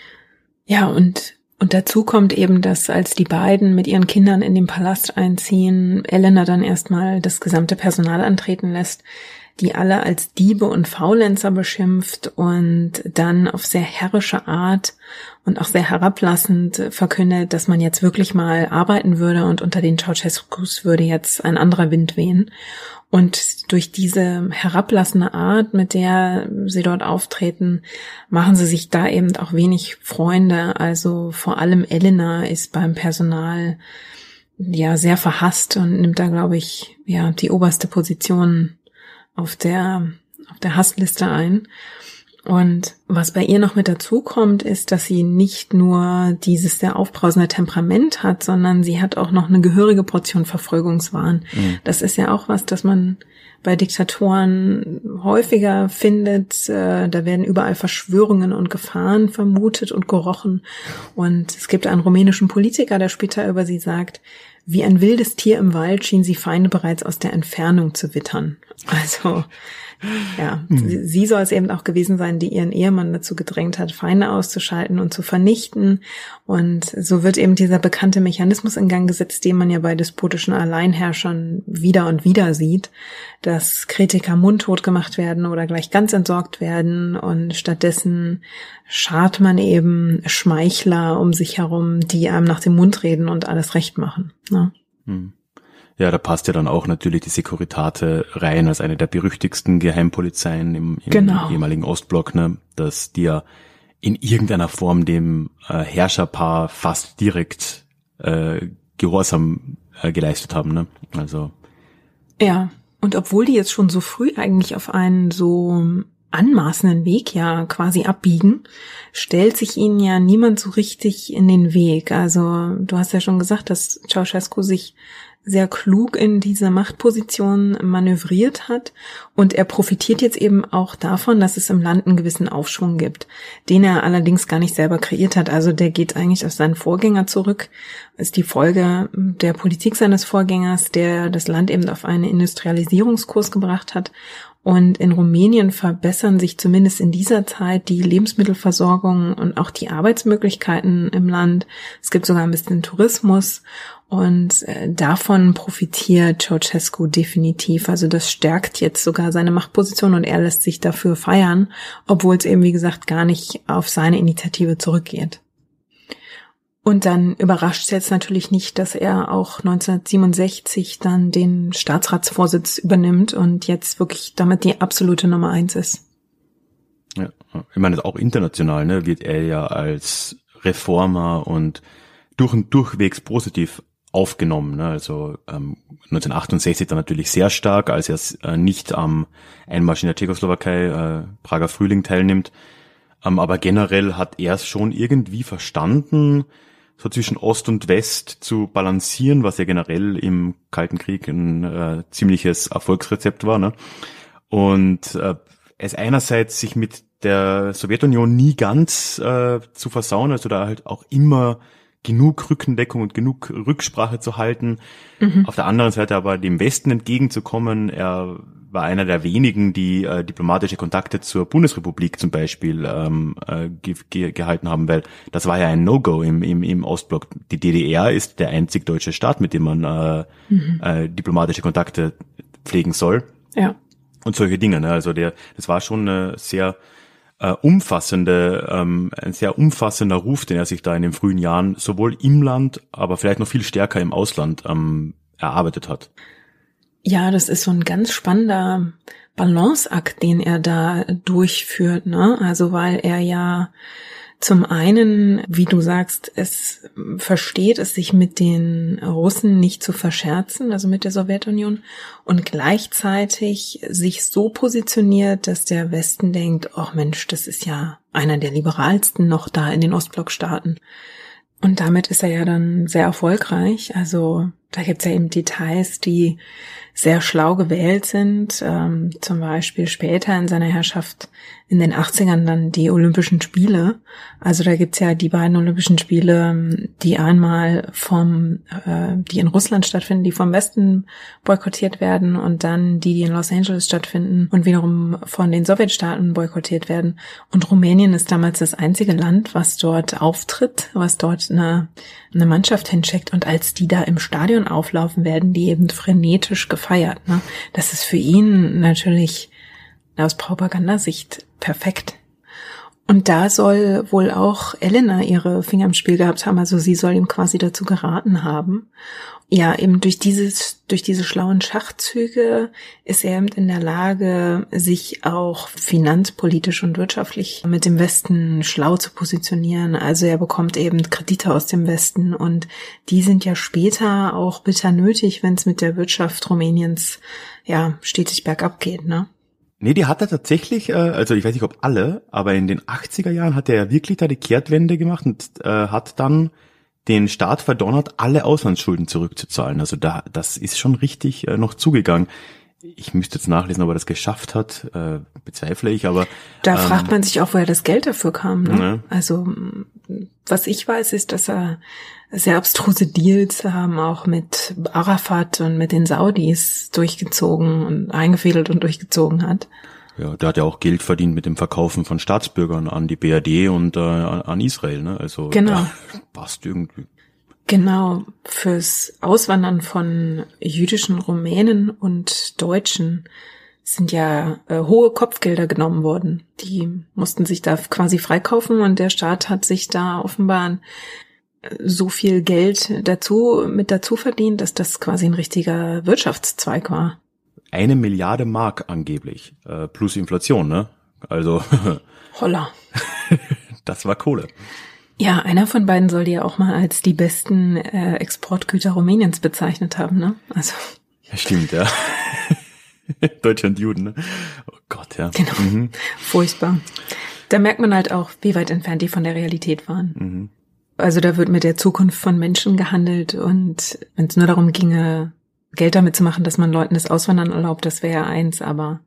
Ja, und Und dazu kommt eben, dass als die beiden mit ihren Kindern in den Palast einziehen, Elena dann erstmal das gesamte Personal antreten lässt, die alle als Diebe und Faulenzer beschimpft und dann auf sehr herrische Art und auch sehr herablassend verkündet, dass man jetzt wirklich mal arbeiten würde und unter den Ceausescus würde jetzt ein anderer Wind wehen. Und durch diese herablassende Art, mit der sie dort auftreten, machen sie sich da eben auch wenig Freunde. Also vor allem Elena ist beim Personal ja sehr verhasst und nimmt da, glaube ich, ja die oberste Position auf der auf der Hassliste ein. Und was bei ihr noch mit dazu kommt, ist, dass sie nicht nur dieses sehr aufbrausende Temperament hat, sondern sie hat auch noch eine gehörige Portion Verfolgungswahn. Mhm. Das ist ja auch was, das man bei Diktatoren häufiger findet. Da werden überall Verschwörungen und Gefahren vermutet und gerochen. Und es gibt einen rumänischen Politiker, der später über sie sagt, wie ein wildes Tier im Wald schien sie Feinde bereits aus der Entfernung zu wittern. Also ja, mhm. sie, sie soll es eben auch gewesen sein, die ihren Ehemann dazu gedrängt hat, Feinde auszuschalten und zu vernichten. Und so wird eben dieser bekannte Mechanismus in Gang gesetzt, den man ja bei despotischen Alleinherrschern wieder und wieder sieht, dass Kritiker mundtot gemacht werden oder gleich ganz entsorgt werden und stattdessen schart man eben Schmeichler um sich herum, die einem nach dem Mund reden und alles recht machen. Ja. Mhm. Ja, da passt ja dann auch natürlich die Securitate rein als eine der berüchtigsten Geheimpolizeien im, im genau. ehemaligen Ostblock, ne, dass die ja in irgendeiner Form dem äh, Herrscherpaar fast direkt äh, Gehorsam äh, geleistet haben, ne? Also ja, und obwohl die jetzt schon so früh eigentlich auf einen so anmaßenden Weg ja quasi abbiegen, stellt sich ihnen ja niemand so richtig in den Weg. Also du hast ja schon gesagt, dass Ceausescu sich sehr klug in diese Machtposition manövriert hat und er profitiert jetzt eben auch davon, dass es im Land einen gewissen Aufschwung gibt, den er allerdings gar nicht selber kreiert hat. Also der geht eigentlich auf seinen Vorgänger zurück, ist die Folge der Politik seines Vorgängers, der das Land eben auf einen Industrialisierungskurs gebracht hat. Und in Rumänien verbessern sich zumindest in dieser Zeit die Lebensmittelversorgung und auch die Arbeitsmöglichkeiten im Land. Es gibt sogar ein bisschen Tourismus und äh, davon profitiert Ceausescu definitiv. Also das stärkt jetzt sogar seine Machtposition und er lässt sich dafür feiern, obwohl es eben, wie gesagt, gar nicht auf seine Initiative zurückgeht. Und dann überrascht es jetzt natürlich nicht, dass er auch neunzehnhundertsiebenundsechzig dann den Staatsratsvorsitz übernimmt und jetzt wirklich damit die absolute Nummer eins ist. Ja, ich meine, auch international, ne, wird er ja als Reformer und durch und durchwegs positiv aufgenommen, ne? Also ähm, neunzehnhundertachtundsechzig dann natürlich sehr stark, als er äh, nicht am Einmarsch in der Tschechoslowakei, äh, Prager Frühling teilnimmt. Ähm, aber generell hat er es schon irgendwie verstanden, so zwischen Ost und West zu balancieren, was ja generell im Kalten Krieg ein äh, ziemliches Erfolgsrezept war, ne? Und äh, es einerseits sich mit der Sowjetunion nie ganz äh, zu versauen, also da halt auch immer genug Rückendeckung und genug Rücksprache zu halten. Mhm. Auf der anderen Seite aber dem Westen entgegenzukommen. Er war einer der wenigen, die äh, diplomatische Kontakte zur Bundesrepublik zum Beispiel ähm, äh, ge- ge- gehalten haben, weil das war ja ein No-Go im, im, im Ostblock. Die D D R ist der einzig deutsche Staat, mit dem man äh, mhm. äh, diplomatische Kontakte pflegen soll. Ja. Und solche Dinge. Ne? Also der, das war schon eine sehr äh, umfassende, ähm, ein sehr umfassender Ruf, den er sich da in den frühen Jahren sowohl im Land, aber vielleicht noch viel stärker im Ausland ähm, erarbeitet hat. Ja, das ist so ein ganz spannender Balanceakt, den er da durchführt, ne? Also weil er ja zum einen, wie du sagst, es versteht, es sich mit den Russen nicht zu verscherzen, also mit der Sowjetunion, und gleichzeitig sich so positioniert, dass der Westen denkt, ach Mensch, das ist ja einer der liberalsten noch da in den Ostblockstaaten. Und damit ist er ja dann sehr erfolgreich. Also da gibt's ja eben Details, die sehr schlau gewählt sind. Ähm, zum Beispiel später in seiner Herrschaft in den achtzigern dann die Olympischen Spiele. Also da gibt's ja die beiden Olympischen Spiele, die einmal vom, äh, die in Russland stattfinden, die vom Westen boykottiert werden, und dann die, die in Los Angeles stattfinden und wiederum von den Sowjetstaaten boykottiert werden. Und Rumänien ist damals das einzige Land, was dort auftritt, was dort eine, eine Mannschaft hinschickt. Und als die da im Stadion Stadion auflaufen, werden die eben frenetisch gefeiert. Ne? Das ist für ihn natürlich aus Propagandasicht perfekt. Und da soll wohl auch Elena ihre Finger im Spiel gehabt haben, also sie soll ihm quasi dazu geraten haben. Ja, eben durch dieses, durch diese schlauen Schachzüge ist er eben in der Lage, sich auch finanzpolitisch und wirtschaftlich mit dem Westen schlau zu positionieren. Also er bekommt eben Kredite aus dem Westen und die sind ja später auch bitter nötig, wenn es mit der Wirtschaft Rumäniens ja stetig bergab geht, ne? Nee, die hat er tatsächlich, also ich weiß nicht, ob alle, aber in den achtziger Jahren hat er ja wirklich da die Kehrtwende gemacht und äh, hat dann den Staat verdonnert, alle Auslandsschulden zurückzuzahlen. Also da, das ist schon richtig äh, noch zugegangen. Ich müsste jetzt nachlesen, ob er das geschafft hat, äh, bezweifle ich, aber... Da ähm, fragt man sich auch, woher das Geld dafür kam. Ne? Ne. Also was ich weiß, ist, dass er sehr abstruse Deals haben, auch mit Arafat und mit den Saudis durchgezogen und eingefädelt und durchgezogen hat. Ja, der hat ja auch Geld verdient mit dem Verkaufen von Staatsbürgern an die B R D und äh, an Israel, ne? Also genau. Passt irgendwie. Genau, fürs Auswandern von jüdischen Rumänen und Deutschen sind ja äh, hohe Kopfgelder genommen worden. Die mussten sich da quasi freikaufen und der Staat hat sich da offenbar so viel Geld dazu mit dazu verdient, dass das quasi ein richtiger Wirtschaftszweig war. Eine Milliarde Mark angeblich, äh, plus Inflation, ne? Also Holla. Das war Kohle. Ja, einer von beiden soll die ja auch mal als die besten äh, Exportgüter Rumäniens bezeichnet haben, ne? Also. Ja, stimmt, ja. Deutschland Juden, ne? Oh Gott, ja. Genau. Mhm. Furchtbar. Da merkt man halt auch, wie weit entfernt die von der Realität waren. Mhm. Also da wird mit der Zukunft von Menschen gehandelt und wenn es nur darum ginge, Geld damit zu machen, dass man Leuten das Auswandern erlaubt, das wäre ja eins, aber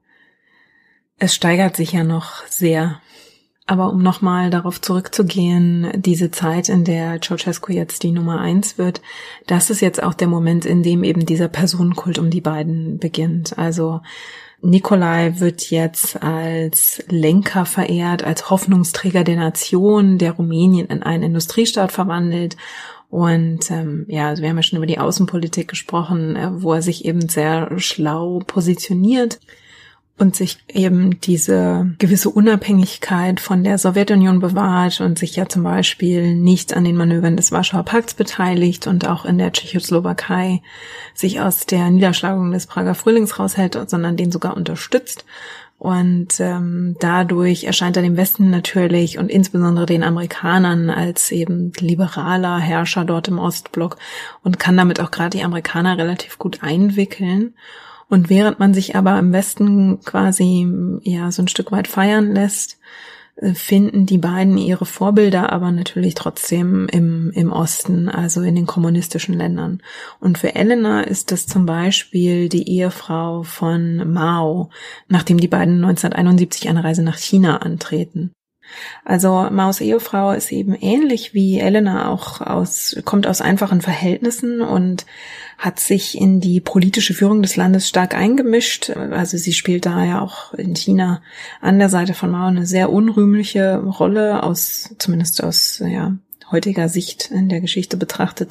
es steigert sich ja noch sehr. Aber um nochmal darauf zurückzugehen, diese Zeit, in der Ceausescu jetzt die Nummer eins wird, das ist jetzt auch der Moment, in dem eben dieser Personenkult um die beiden beginnt. Also Nicolae wird jetzt als Lenker verehrt, als Hoffnungsträger der Nation, der Rumänien in einen Industriestaat verwandelt. Und ähm, ja, also wir haben ja schon über die Außenpolitik gesprochen, äh, wo er sich eben sehr schlau positioniert und sich eben diese gewisse Unabhängigkeit von der Sowjetunion bewahrt und sich ja zum Beispiel nicht an den Manövern des Warschauer Pakts beteiligt und auch in der Tschechoslowakei sich aus der Niederschlagung des Prager Frühlings raushält, sondern den sogar unterstützt. Und ähm, dadurch erscheint er dem Westen natürlich und insbesondere den Amerikanern als eben liberaler Herrscher dort im Ostblock und kann damit auch gerade die Amerikaner relativ gut einwickeln. Und während man sich aber im Westen quasi ja so ein Stück weit feiern lässt, finden die beiden ihre Vorbilder aber natürlich trotzdem im im Osten, also in den kommunistischen Ländern. Und für Elena ist das zum Beispiel die Ehefrau von Mao, nachdem die beiden neunzehnhunderteinundsiebzig eine Reise nach China antreten. Also Maos Ehefrau ist eben ähnlich wie Elena auch aus, kommt aus einfachen Verhältnissen und hat sich in die politische Führung des Landes stark eingemischt. Also sie spielt da ja auch in China an der Seite von Mao eine sehr unrühmliche Rolle, aus zumindest aus ja, heutiger Sicht in der Geschichte betrachtet,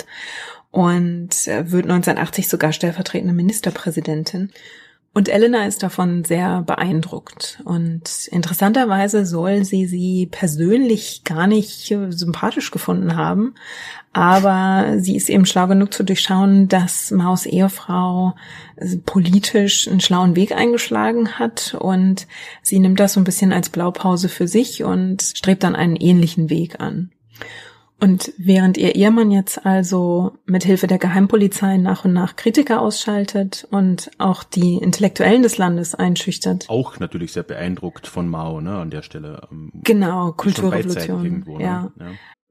und wird neunzehnhundertachtzig sogar stellvertretende Ministerpräsidentin. Und Elena ist davon sehr beeindruckt. Und interessanterweise soll sie sie persönlich gar nicht sympathisch gefunden haben. Aber sie ist eben schlau genug zu durchschauen, dass Maos Ehefrau politisch einen schlauen Weg eingeschlagen hat. Und sie nimmt das so ein bisschen als Blaupause für sich und strebt dann einen ähnlichen Weg an. Und während ihr Ehemann jetzt also mit Hilfe der Geheimpolizei nach und nach Kritiker ausschaltet und auch die Intellektuellen des Landes einschüchtert. Auch natürlich sehr beeindruckt von Mao, ne, an der Stelle. Genau, Kulturrevolution. Irgendwo, ne? Ja. Ja.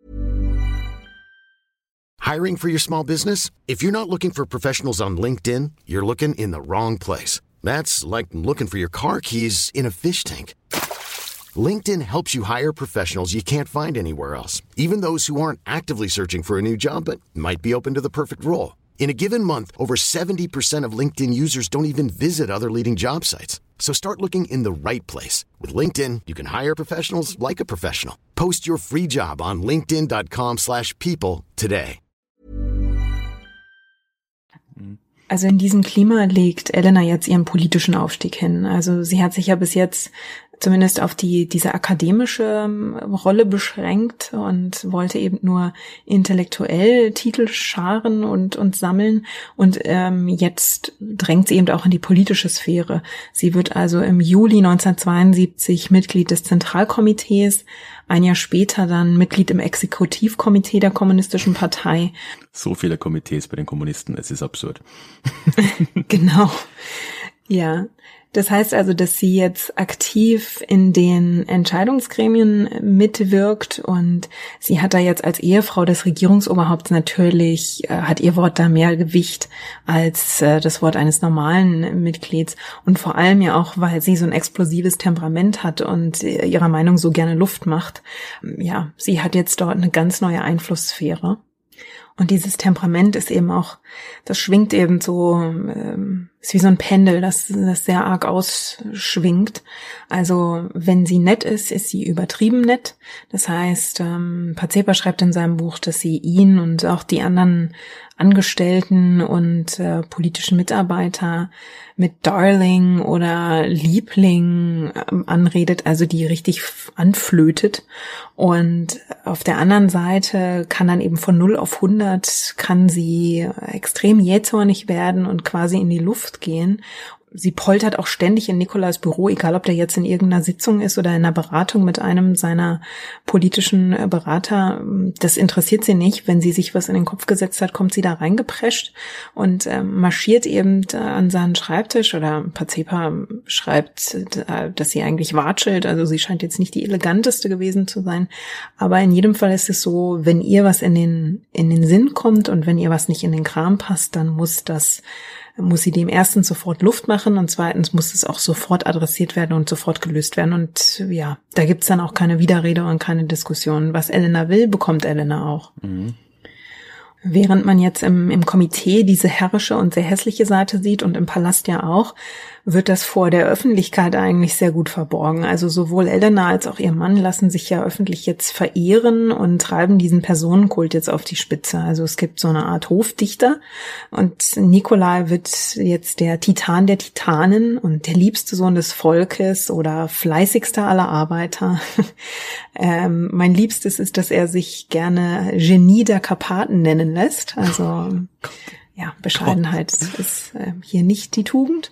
Hiring for your small business? If you're not looking for professionals on LinkedIn, you're looking in the wrong place. That's like looking for your car keys in a fish tank. LinkedIn helps you hire professionals you can't find anywhere else, even those who aren't actively searching for a new job but might be open to the perfect role. In a given month, over seventy percent of LinkedIn users don't even visit other leading job sites. So start looking in the right place. With LinkedIn, you can hire professionals like a professional. Post your free job on linkedin dot com slash people today. Also in diesem Klima legt Elena jetzt ihren politischen Aufstieg hin. Also sie hat sich ja bis jetzt zumindest auf die diese akademische Rolle beschränkt und wollte eben nur intellektuell Titel scharen und und sammeln. Und ähm, jetzt drängt sie eben auch in die politische Sphäre. Sie wird also im Juli neunzehnhundertzweiundsiebzig Mitglied des Zentralkomitees, ein Jahr später dann Mitglied im Exekutivkomitee der Kommunistischen Partei. So viele Komitees bei den Kommunisten, es ist absurd. Genau, ja. Das heißt also, dass sie jetzt aktiv in den Entscheidungsgremien mitwirkt und sie hat da jetzt als Ehefrau des Regierungsoberhaupts natürlich, äh, hat ihr Wort da mehr Gewicht als äh, das Wort eines normalen Mitglieds und vor allem ja auch, weil sie so ein explosives Temperament hat und äh, ihrer Meinung so gerne Luft macht. Ja, sie hat jetzt dort eine ganz neue Einflusssphäre. Und dieses Temperament ist eben auch, das schwingt eben so, ähm, ist wie so ein Pendel, das, das sehr arg ausschwingt. Also wenn sie nett ist, ist sie übertrieben nett. Das heißt, ähm, Pacepa schreibt in seinem Buch, dass sie ihn und auch die anderen Angestellten und äh, politischen Mitarbeiter mit Darling oder Liebling ähm, anredet, also die richtig anflötet. Und auf der anderen Seite kann dann eben von null auf hundert kann sie extrem jähzornig werden und quasi in die Luft gehen. Sie poltert auch ständig in Nicolais Büro, egal ob der jetzt in irgendeiner Sitzung ist oder in einer Beratung mit einem seiner politischen Berater. Das interessiert sie nicht. Wenn sie sich was in den Kopf gesetzt hat, kommt sie da reingeprescht und äh, marschiert eben an seinen Schreibtisch. Oder Pacepa schreibt, dass sie eigentlich watschelt. Also sie scheint jetzt nicht die eleganteste gewesen zu sein. Aber in jedem Fall ist es so, wenn ihr was in den, in den Sinn kommt und wenn ihr was nicht in den Kram passt, dann muss das muss sie dem erstens sofort Luft machen und zweitens muss es auch sofort adressiert werden und sofort gelöst werden. Und ja, da gibt's dann auch keine Widerrede und keine Diskussion. Was Elena will, bekommt Elena auch. Mhm. Während man jetzt im, im Komitee diese herrische und sehr hässliche Seite sieht und im Palast ja auch, wird das vor der Öffentlichkeit eigentlich sehr gut verborgen. Also sowohl Elena als auch ihr Mann lassen sich ja öffentlich jetzt verehren und treiben diesen Personenkult jetzt auf die Spitze. Also es gibt so eine Art Hofdichter und Nikolai wird jetzt der Titan der Titanen und der liebste Sohn des Volkes oder fleißigster aller Arbeiter. ähm, mein Liebstes ist, dass er sich gerne Genie der Karpaten nennen lässt. Also ja, Bescheidenheit ist äh, hier nicht die Tugend.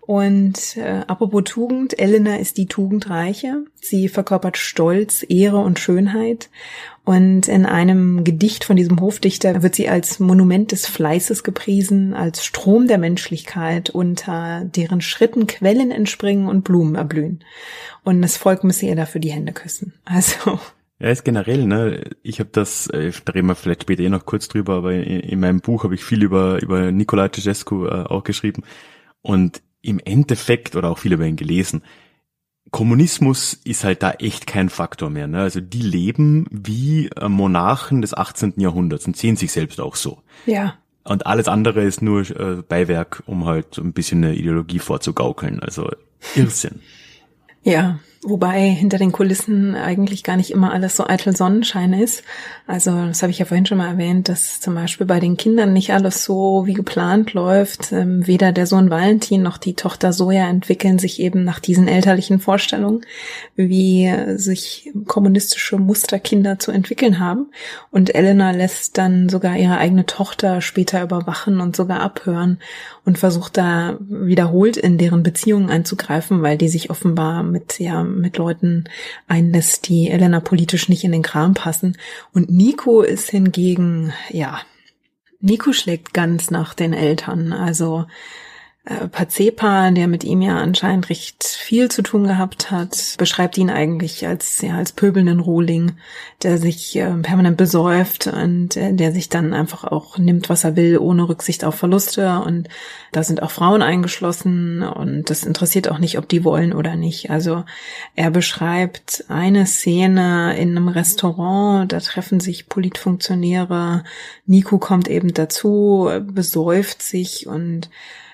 Und äh, apropos Tugend, Elena ist die Tugendreiche. Sie verkörpert Stolz, Ehre und Schönheit. Und in einem Gedicht von diesem Hofdichter wird sie als Monument des Fleißes gepriesen, als Strom der Menschlichkeit, unter deren Schritten Quellen entspringen und Blumen erblühen. Und das Volk müsse ihr dafür die Hände küssen. Also... Ja, ist generell, ne, ich habe das, äh, da reden wir vielleicht später eh noch kurz drüber, aber in, in meinem Buch habe ich viel über über Nicolae Ceausescu äh, auch geschrieben. Und im Endeffekt, oder auch viel über ihn gelesen, Kommunismus ist halt da echt kein Faktor mehr. Ne? Also die leben wie Monarchen des achtzehnten Jahrhunderts und sehen sich selbst auch so. Ja. Und alles andere ist nur äh, Beiwerk, um halt ein bisschen eine Ideologie vorzugaukeln. Also Irrsinn. Ja, wobei hinter den Kulissen eigentlich gar nicht immer alles so eitel Sonnenschein ist. Also das habe ich ja vorhin schon mal erwähnt, dass zum Beispiel bei den Kindern nicht alles so wie geplant läuft. Ähm, weder der Sohn Valentin noch die Tochter Soja entwickeln sich eben nach diesen elterlichen Vorstellungen, wie sich kommunistische Musterkinder zu entwickeln haben. Und Elena lässt dann sogar ihre eigene Tochter später überwachen und sogar abhören und versucht da wiederholt in deren Beziehungen einzugreifen, weil die sich offenbar mit ja mit Leuten einlässt, die Elena politisch nicht in den Kram passen. Und Nico ist hingegen, ja, Nico schlägt ganz nach den Eltern. Also äh, Pacepa, der mit ihm ja anscheinend recht viel zu tun gehabt hat, beschreibt ihn eigentlich als ja als pöbelnden Rohling, der sich äh, permanent besäuft und äh, der sich dann einfach auch nimmt, was er will, ohne Rücksicht auf Verluste. Und da sind auch Frauen eingeschlossen und das interessiert auch nicht, ob die wollen oder nicht. Also er beschreibt eine Szene in einem Restaurant, da treffen sich Politfunktionäre, Nico kommt eben dazu, besäuft sich und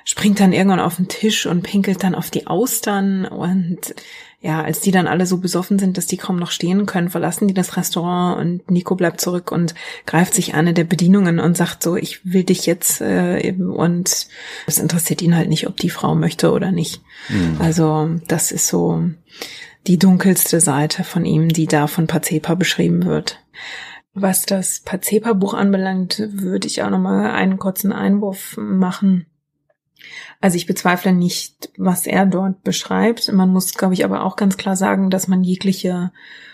springt dann irgendwann auf den Tisch und pinkelt dann auf die Austern. Und ja, als die dann alle so besoffen sind, dass die kaum noch stehen können, verlassen die das Restaurant und Nico bleibt zurück und greift sich eine der Bedienungen und sagt so, ich will dich jetzt äh, eben, und es interessiert ihn halt nicht, ob die Frau möchte oder nicht. Mhm. Also das ist so die dunkelste Seite von ihm, die da von Pacepa beschrieben wird. Was das Pacepa-Buch anbelangt, würde ich auch nochmal einen kurzen Einwurf machen. Also ich bezweifle nicht, was er dort beschreibt. Man muss, glaube ich, aber auch ganz klar sagen, dass man jegliche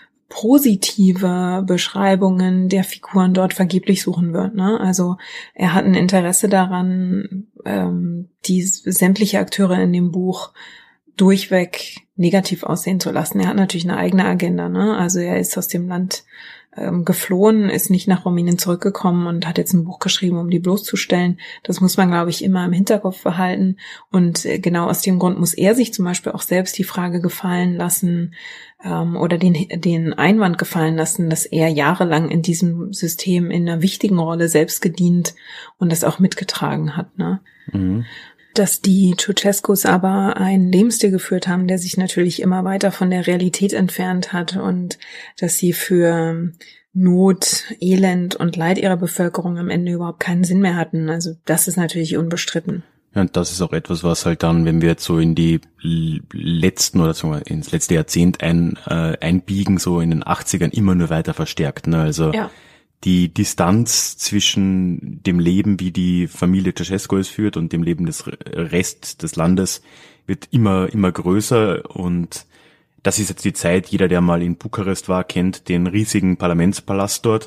positive Beschreibungen der Figuren dort vergeblich suchen wird, ne? Also er hat ein Interesse daran, ähm, die sämtliche Akteure in dem Buch durchweg negativ aussehen zu lassen. Er hat natürlich eine eigene Agenda, ne? Also er ist aus dem Land ähm, geflohen, ist nicht nach Rumänien zurückgekommen und hat jetzt ein Buch geschrieben, um die bloßzustellen. Das muss man, glaube ich, immer im Hinterkopf behalten. Und äh, genau aus dem Grund muss er sich zum Beispiel auch selbst die Frage gefallen lassen ähm, oder den, den Einwand gefallen lassen, dass er jahrelang in diesem System in einer wichtigen Rolle selbst gedient und das auch mitgetragen hat, ne? Mhm. Dass die Ceausescus aber einen Lebensstil geführt haben, der sich natürlich immer weiter von der Realität entfernt hat und dass sie für Not, Elend und Leid ihrer Bevölkerung am Ende überhaupt keinen Sinn mehr hatten. Also das ist natürlich unbestritten. Ja, und das ist auch etwas, was halt dann, wenn wir jetzt so in die letzten oder sagen wir ins letzte Jahrzehnt ein, äh, einbiegen, so in den achtzigern immer nur weiter verstärkt, ne? Also ja. Die Distanz zwischen dem Leben, wie die Familie Ceausescu es führt, und dem Leben des Rest des Landes wird immer, immer größer. Und das ist jetzt die Zeit, jeder, der mal in Bukarest war, kennt den riesigen Parlamentspalast dort.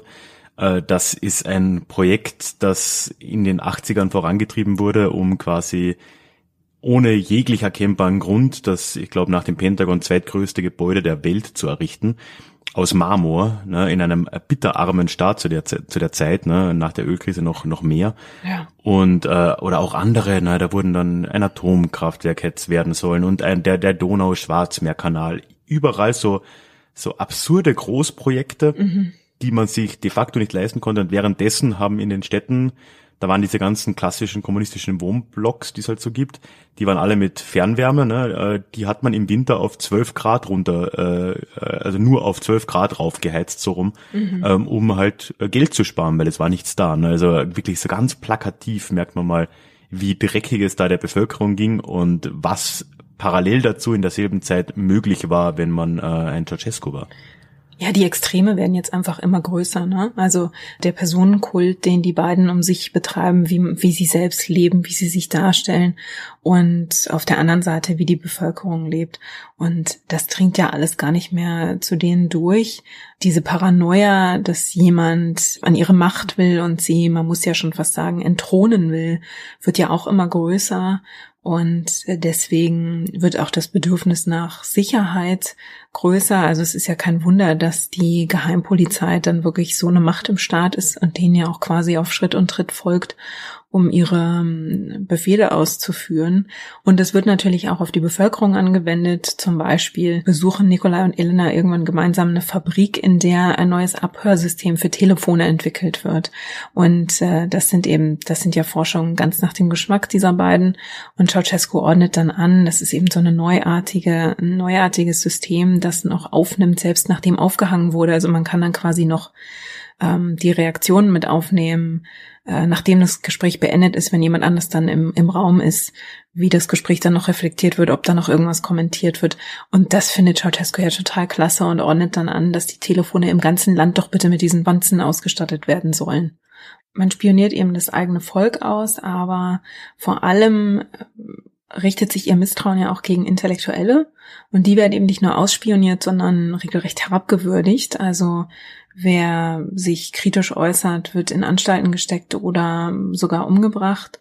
Das ist ein Projekt, das in den achtzigern vorangetrieben wurde, um quasi ohne jeglich erkennbaren Grund das, ich glaube, nach dem Pentagon zweitgrößte Gebäude der Welt zu errichten. Aus Marmor, ne, in einem bitterarmen Staat zu der zu der Zeit, ne, nach der Ölkrise noch noch mehr. Ja. Und äh, oder auch andere, ne, da wurden dann ein Atomkraftwerk hätte werden sollen und ein, der der Donau-Schwarzmeer-Kanal. Überall so so absurde Großprojekte, mhm. die man sich de facto nicht leisten konnte. Und währenddessen haben in den Städten, da waren diese ganzen klassischen kommunistischen Wohnblocks, die es halt so gibt, die waren alle mit Fernwärme, ne? Die hat man im Winter auf zwölf Grad runter, äh, also nur auf zwölf Grad raufgeheizt, so rum, mhm. ähm, um halt Geld zu sparen, weil es war nichts da, ne? Also wirklich so ganz plakativ merkt man mal, wie dreckig es da der Bevölkerung ging und was parallel dazu in derselben Zeit möglich war, wenn man äh, ein Ceausescu war. Ja, die Extreme werden jetzt einfach immer größer, ne? Also der Personenkult, den die beiden um sich betreiben, wie, wie sie selbst leben, wie sie sich darstellen, und auf der anderen Seite, wie die Bevölkerung lebt. Und das dringt ja alles gar nicht mehr zu denen durch. Diese Paranoia, dass jemand an ihre Macht will und sie, man muss ja schon fast sagen, entthronen will, wird ja auch immer größer. Und deswegen wird auch das Bedürfnis nach Sicherheit größer. Also es ist ja kein Wunder, dass die Geheimpolizei dann wirklich so eine Macht im Staat ist und denen ja auch quasi auf Schritt und Tritt folgt, um ihre Befehle auszuführen. Und das wird natürlich auch auf die Bevölkerung angewendet. Zum Beispiel besuchen Nikolai und Elena irgendwann gemeinsam eine Fabrik, in der ein neues Abhörsystem für Telefone entwickelt wird. Und äh, das sind eben, das sind ja Forschungen ganz nach dem Geschmack dieser beiden. Und Ceausescu ordnet dann an, das ist eben so eine neuartige, ein neuartiges System, das noch aufnimmt, selbst nachdem aufgehangen wurde. Also man kann dann quasi noch ähm, die Reaktionen mit aufnehmen, äh, nachdem das Gespräch beendet ist, wenn jemand anders dann im, im Raum ist, wie das Gespräch dann noch reflektiert wird, ob da noch irgendwas kommentiert wird. Und das findet Ceausescu ja total klasse und ordnet dann an, dass die Telefone im ganzen Land doch bitte mit diesen Wanzen ausgestattet werden sollen. Man spioniert eben das eigene Volk aus, aber vor allem richtet sich ihr Misstrauen ja auch gegen Intellektuelle. Und die werden eben nicht nur ausspioniert, sondern regelrecht herabgewürdigt. Also wer sich kritisch äußert, wird in Anstalten gesteckt oder sogar umgebracht.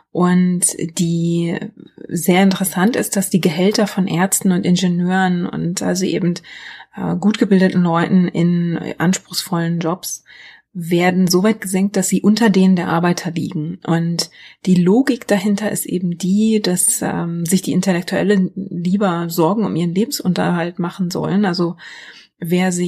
Und die sehr interessant ist, dass die Gehälter von Ärzten und Ingenieuren und also eben äh, gut gebildeten Leuten in anspruchsvollen Jobs werden so weit gesenkt, dass sie unter denen der Arbeiter liegen. Und die Logik dahinter ist eben die, dass ähm, sich die Intellektuelle lieber Sorgen um ihren Lebensunterhalt machen sollen. Also wer sich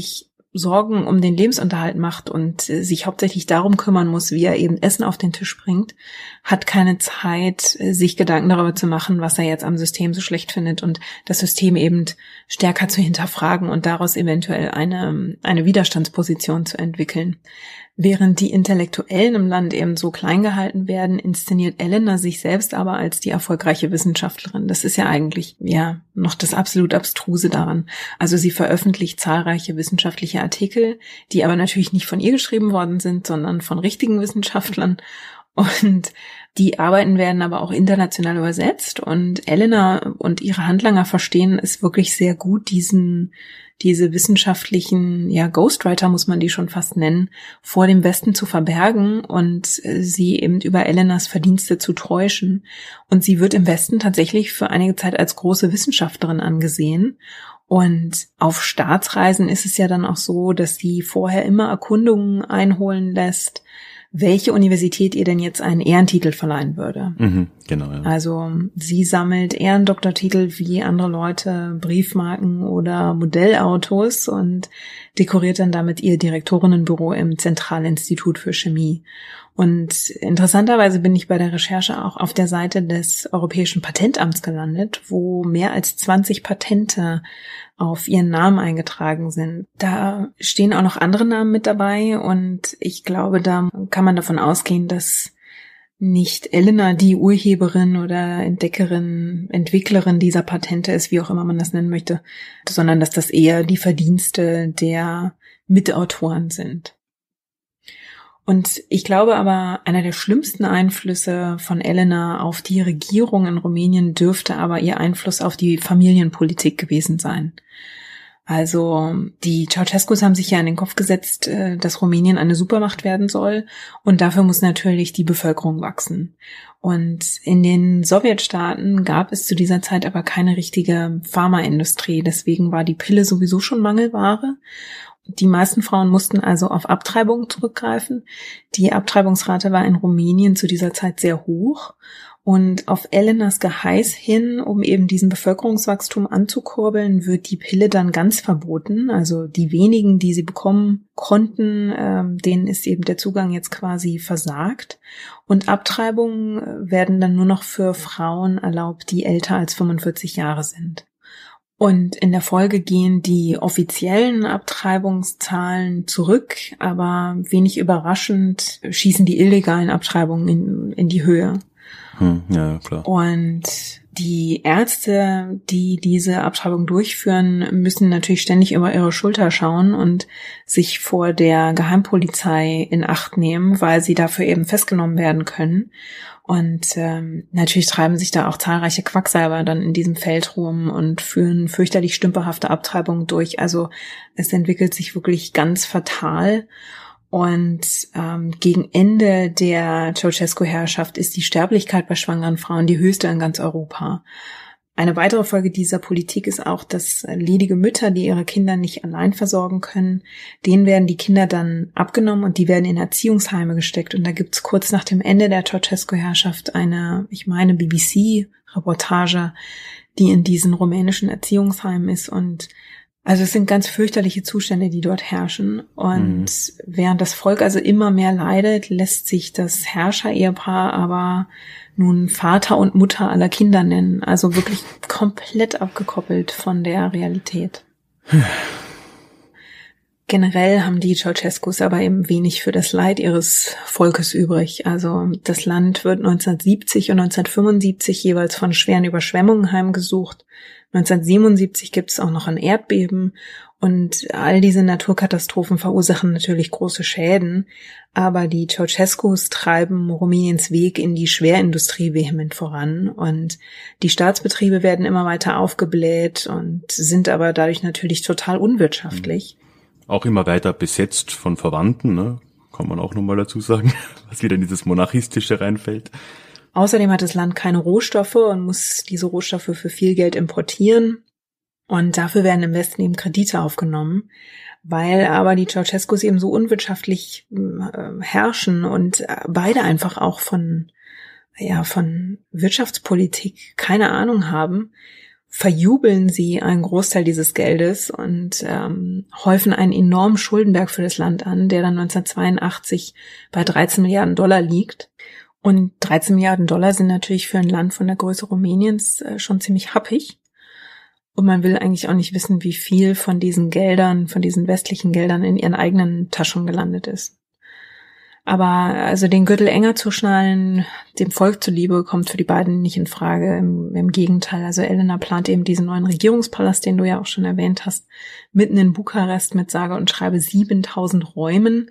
Sorgen um den Lebensunterhalt macht und sich hauptsächlich darum kümmern muss, wie er eben Essen auf den Tisch bringt, hat keine Zeit, sich Gedanken darüber zu machen, was er jetzt am System so schlecht findet und das System eben stärker zu hinterfragen und daraus eventuell eine, eine Widerstandsposition zu entwickeln. Während die Intellektuellen im Land eben so klein gehalten werden, inszeniert Elena sich selbst aber als die erfolgreiche Wissenschaftlerin. Das ist ja eigentlich ja noch das absolut Abstruse daran. Also sie veröffentlicht zahlreiche wissenschaftliche Artikel, die aber natürlich nicht von ihr geschrieben worden sind, sondern von richtigen Wissenschaftlern. Und die Arbeiten werden aber auch international übersetzt. Und Elena und ihre Handlanger verstehen es wirklich sehr gut, diesen diese wissenschaftlichen, ja, Ghostwriter muss man die schon fast nennen, vor dem Westen zu verbergen und sie eben über Elenas Verdienste zu täuschen. Und sie wird im Westen tatsächlich für einige Zeit als große Wissenschaftlerin angesehen. Und auf Staatsreisen ist es ja dann auch so, dass sie vorher immer Erkundungen einholen lässt, welche Universität ihr denn jetzt einen Ehrentitel verleihen würde. Mhm, genau, ja. Also sie sammelt Ehrendoktortitel wie andere Leute, Briefmarken oder Modellautos und dekoriert dann damit ihr Direktorinnenbüro im Zentralinstitut für Chemie. Und interessanterweise bin ich bei der Recherche auch auf der Seite des Europäischen Patentamts gelandet, wo mehr als zwanzig Patente auf ihren Namen eingetragen sind. Da stehen auch noch andere Namen mit dabei und ich glaube, da kann man davon ausgehen, dass nicht Elena die Urheberin oder Entdeckerin, Entwicklerin dieser Patente ist, wie auch immer man das nennen möchte, sondern dass das eher die Verdienste der Mitautoren sind. Und ich glaube aber, einer der schlimmsten Einflüsse von Elena auf die Regierung in Rumänien dürfte aber ihr Einfluss auf die Familienpolitik gewesen sein. Also die Ceausescus haben sich ja in den Kopf gesetzt, dass Rumänien eine Supermacht werden soll und dafür muss natürlich die Bevölkerung wachsen. Und in den Sowjetstaaten gab es zu dieser Zeit aber keine richtige Pharmaindustrie, deswegen war die Pille sowieso schon Mangelware. Die meisten Frauen mussten also auf Abtreibungen zurückgreifen. Die Abtreibungsrate war in Rumänien zu dieser Zeit sehr hoch. Und auf Elenas Geheiß hin, um eben diesen Bevölkerungswachstum anzukurbeln, wird die Pille dann ganz verboten. Also die wenigen, die sie bekommen konnten, ähm, denen ist eben der Zugang jetzt quasi versagt. Und Abtreibungen werden dann nur noch für Frauen erlaubt, die älter als fünfundvierzig Jahre sind. Und in der Folge gehen die offiziellen Abtreibungszahlen zurück, aber wenig überraschend schießen die illegalen Abtreibungen in, in die Höhe. Hm, ja, klar. Und die Ärzte, die diese Abtreibung durchführen, müssen natürlich ständig über ihre Schulter schauen und sich vor der Geheimpolizei in Acht nehmen, weil sie dafür eben festgenommen werden können. Und ähm, natürlich treiben sich da auch zahlreiche Quacksalber dann in diesem Feld rum und führen fürchterlich stümperhafte Abtreibungen durch. Also es entwickelt sich wirklich ganz fatal. Und ähm, gegen Ende der Ceausescu-Herrschaft ist die Sterblichkeit bei schwangeren Frauen die höchste in ganz Europa. Eine weitere Folge dieser Politik ist auch, dass ledige Mütter, die ihre Kinder nicht allein versorgen können, denen werden die Kinder dann abgenommen und die werden in Erziehungsheime gesteckt. Und da gibt's kurz nach dem Ende der Ceausescu-Herrschaft eine, ich meine, B B C-Reportage, die in diesen rumänischen Erziehungsheimen ist. Und also es sind ganz fürchterliche Zustände, die dort herrschen. Und mhm. während das Volk also immer mehr leidet, lässt sich das Herrscher-Ehepaar aber nun Vater und Mutter aller Kinder nennen. Also wirklich komplett abgekoppelt von der Realität. Generell haben die Ceausescus aber eben wenig für das Leid ihres Volkes übrig. Also das Land wird neunzehnhundertsiebzig und neunzehnhundertfünfundsiebzig jeweils von schweren Überschwemmungen heimgesucht. neunzehnhundertsiebenundsiebzig gibt es auch noch ein Erdbeben und all diese Naturkatastrophen verursachen natürlich große Schäden, aber die Ceausescus treiben Rumäniens Weg in die Schwerindustrie vehement voran und die Staatsbetriebe werden immer weiter aufgebläht und sind aber dadurch natürlich total unwirtschaftlich. Auch immer weiter besetzt von Verwandten, ne? Kann man auch nochmal dazu sagen, was wieder in dieses Monarchistische reinfällt. Außerdem hat das Land keine Rohstoffe und muss diese Rohstoffe für viel Geld importieren. Und dafür werden im Westen eben Kredite aufgenommen, weil aber die Ceausescus eben so unwirtschaftlich äh, herrschen und beide einfach auch von, ja, von Wirtschaftspolitik keine Ahnung haben, verjubeln sie einen Großteil dieses Geldes und ähm, häufen einen enormen Schuldenberg für das Land an, der dann neunzehnhundertzweiundachtzig bei dreizehn Milliarden Dollar liegt. Und dreizehn Milliarden Dollar sind natürlich für ein Land von der Größe Rumäniens äh, schon ziemlich happig. Und man will eigentlich auch nicht wissen, wie viel von diesen Geldern, von diesen westlichen Geldern in ihren eigenen Taschen gelandet ist. Aber also den Gürtel enger zu schnallen, dem Volk zuliebe, kommt für die beiden nicht in Frage. Im, im Gegenteil, also Elena plant eben diesen neuen Regierungspalast, den du ja auch schon erwähnt hast, mitten in Bukarest mit sage und schreibe siebentausend Räumen,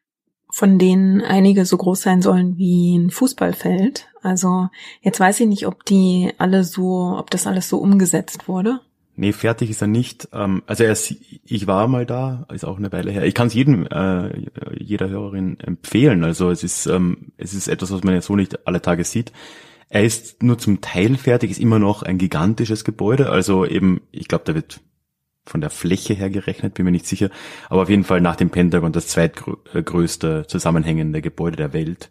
von denen einige so groß sein sollen wie ein Fußballfeld. Also jetzt weiß ich nicht, ob die alle so, ob das alles so umgesetzt wurde. Nee, fertig ist er nicht. Also er ist, ich war mal da, ist auch eine Weile her. Ich kann es jedem, äh, jeder Hörerin empfehlen. Also es ist, ähm, es ist etwas, was man ja so nicht alle Tage sieht. Er ist nur zum Teil fertig, ist immer noch ein gigantisches Gebäude. Also eben, ich glaube, da wird von der Fläche her gerechnet, bin mir nicht sicher. Aber auf jeden Fall nach dem Pentagon das zweitgrößte zusammenhängende Gebäude der Welt.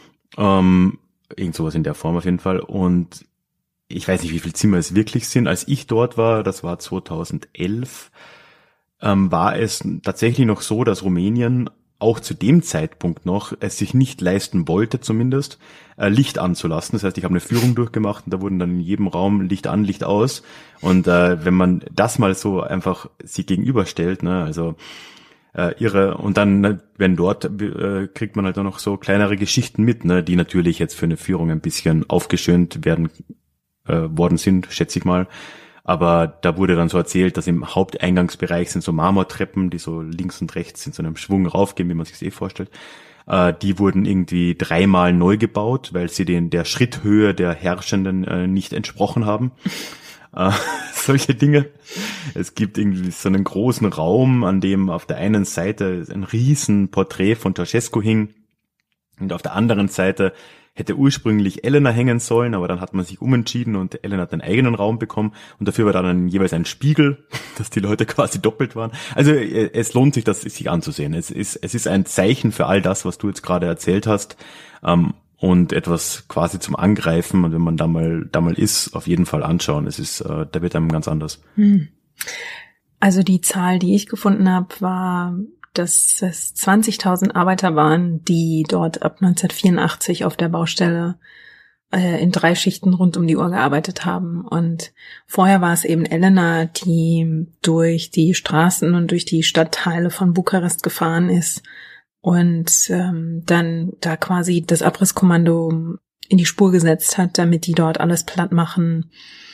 Ähm, irgend sowas in der Form auf jeden Fall. Und ich weiß nicht, wie viele Zimmer es wirklich sind. Als ich dort war, das war zweitausendelf, ähm, war es tatsächlich noch so, dass Rumänien auch zu dem Zeitpunkt noch es sich nicht leisten wollte, zumindest äh, Licht anzulassen. Das heißt, ich habe eine Führung durchgemacht und da wurden dann in jedem Raum Licht an, Licht aus. Und äh, wenn man das mal so einfach sich gegenüberstellt, ne, also äh, irre. Und dann, ne, wenn dort äh, kriegt man halt auch noch so kleinere Geschichten mit, ne, die natürlich jetzt für eine Führung ein bisschen aufgeschönt werden äh, worden sind, schätze ich mal. Aber da wurde dann so erzählt, dass im Haupteingangsbereich sind so Marmortreppen, die so links und rechts in so einem Schwung raufgehen, wie man sich das eh vorstellt. Äh, die wurden irgendwie dreimal neu gebaut, weil sie den der Schritthöhe der Herrschenden äh, nicht entsprochen haben. äh, solche Dinge. Es gibt irgendwie so einen großen Raum, an dem auf der einen Seite ein riesen Porträt von Ceausescu hing und auf der anderen Seite hätte ursprünglich Elena hängen sollen, aber dann hat man sich umentschieden und Elena hat einen eigenen Raum bekommen und dafür war dann jeweils ein Spiegel, dass die Leute quasi doppelt waren. Also es lohnt sich, das sich anzusehen. Es ist es ist ein Zeichen für all das, was du jetzt gerade erzählt hast, ähm, und etwas quasi zum Angreifen. Und wenn man da mal da mal ist, auf jeden Fall anschauen. Es ist, äh, da wird einem ganz anders. Hm. Also die Zahl, die ich gefunden habe, war, dass es zwanzigtausend Arbeiter waren, die dort ab neunzehnhundertvierundachtzig auf der Baustelle äh, in drei Schichten rund um die Uhr gearbeitet haben. Und vorher war es eben Elena, die durch die Straßen und durch die Stadtteile von Bukarest gefahren ist und ähm, dann da quasi das Abrisskommando in die Spur gesetzt hat, damit die dort alles platt machen,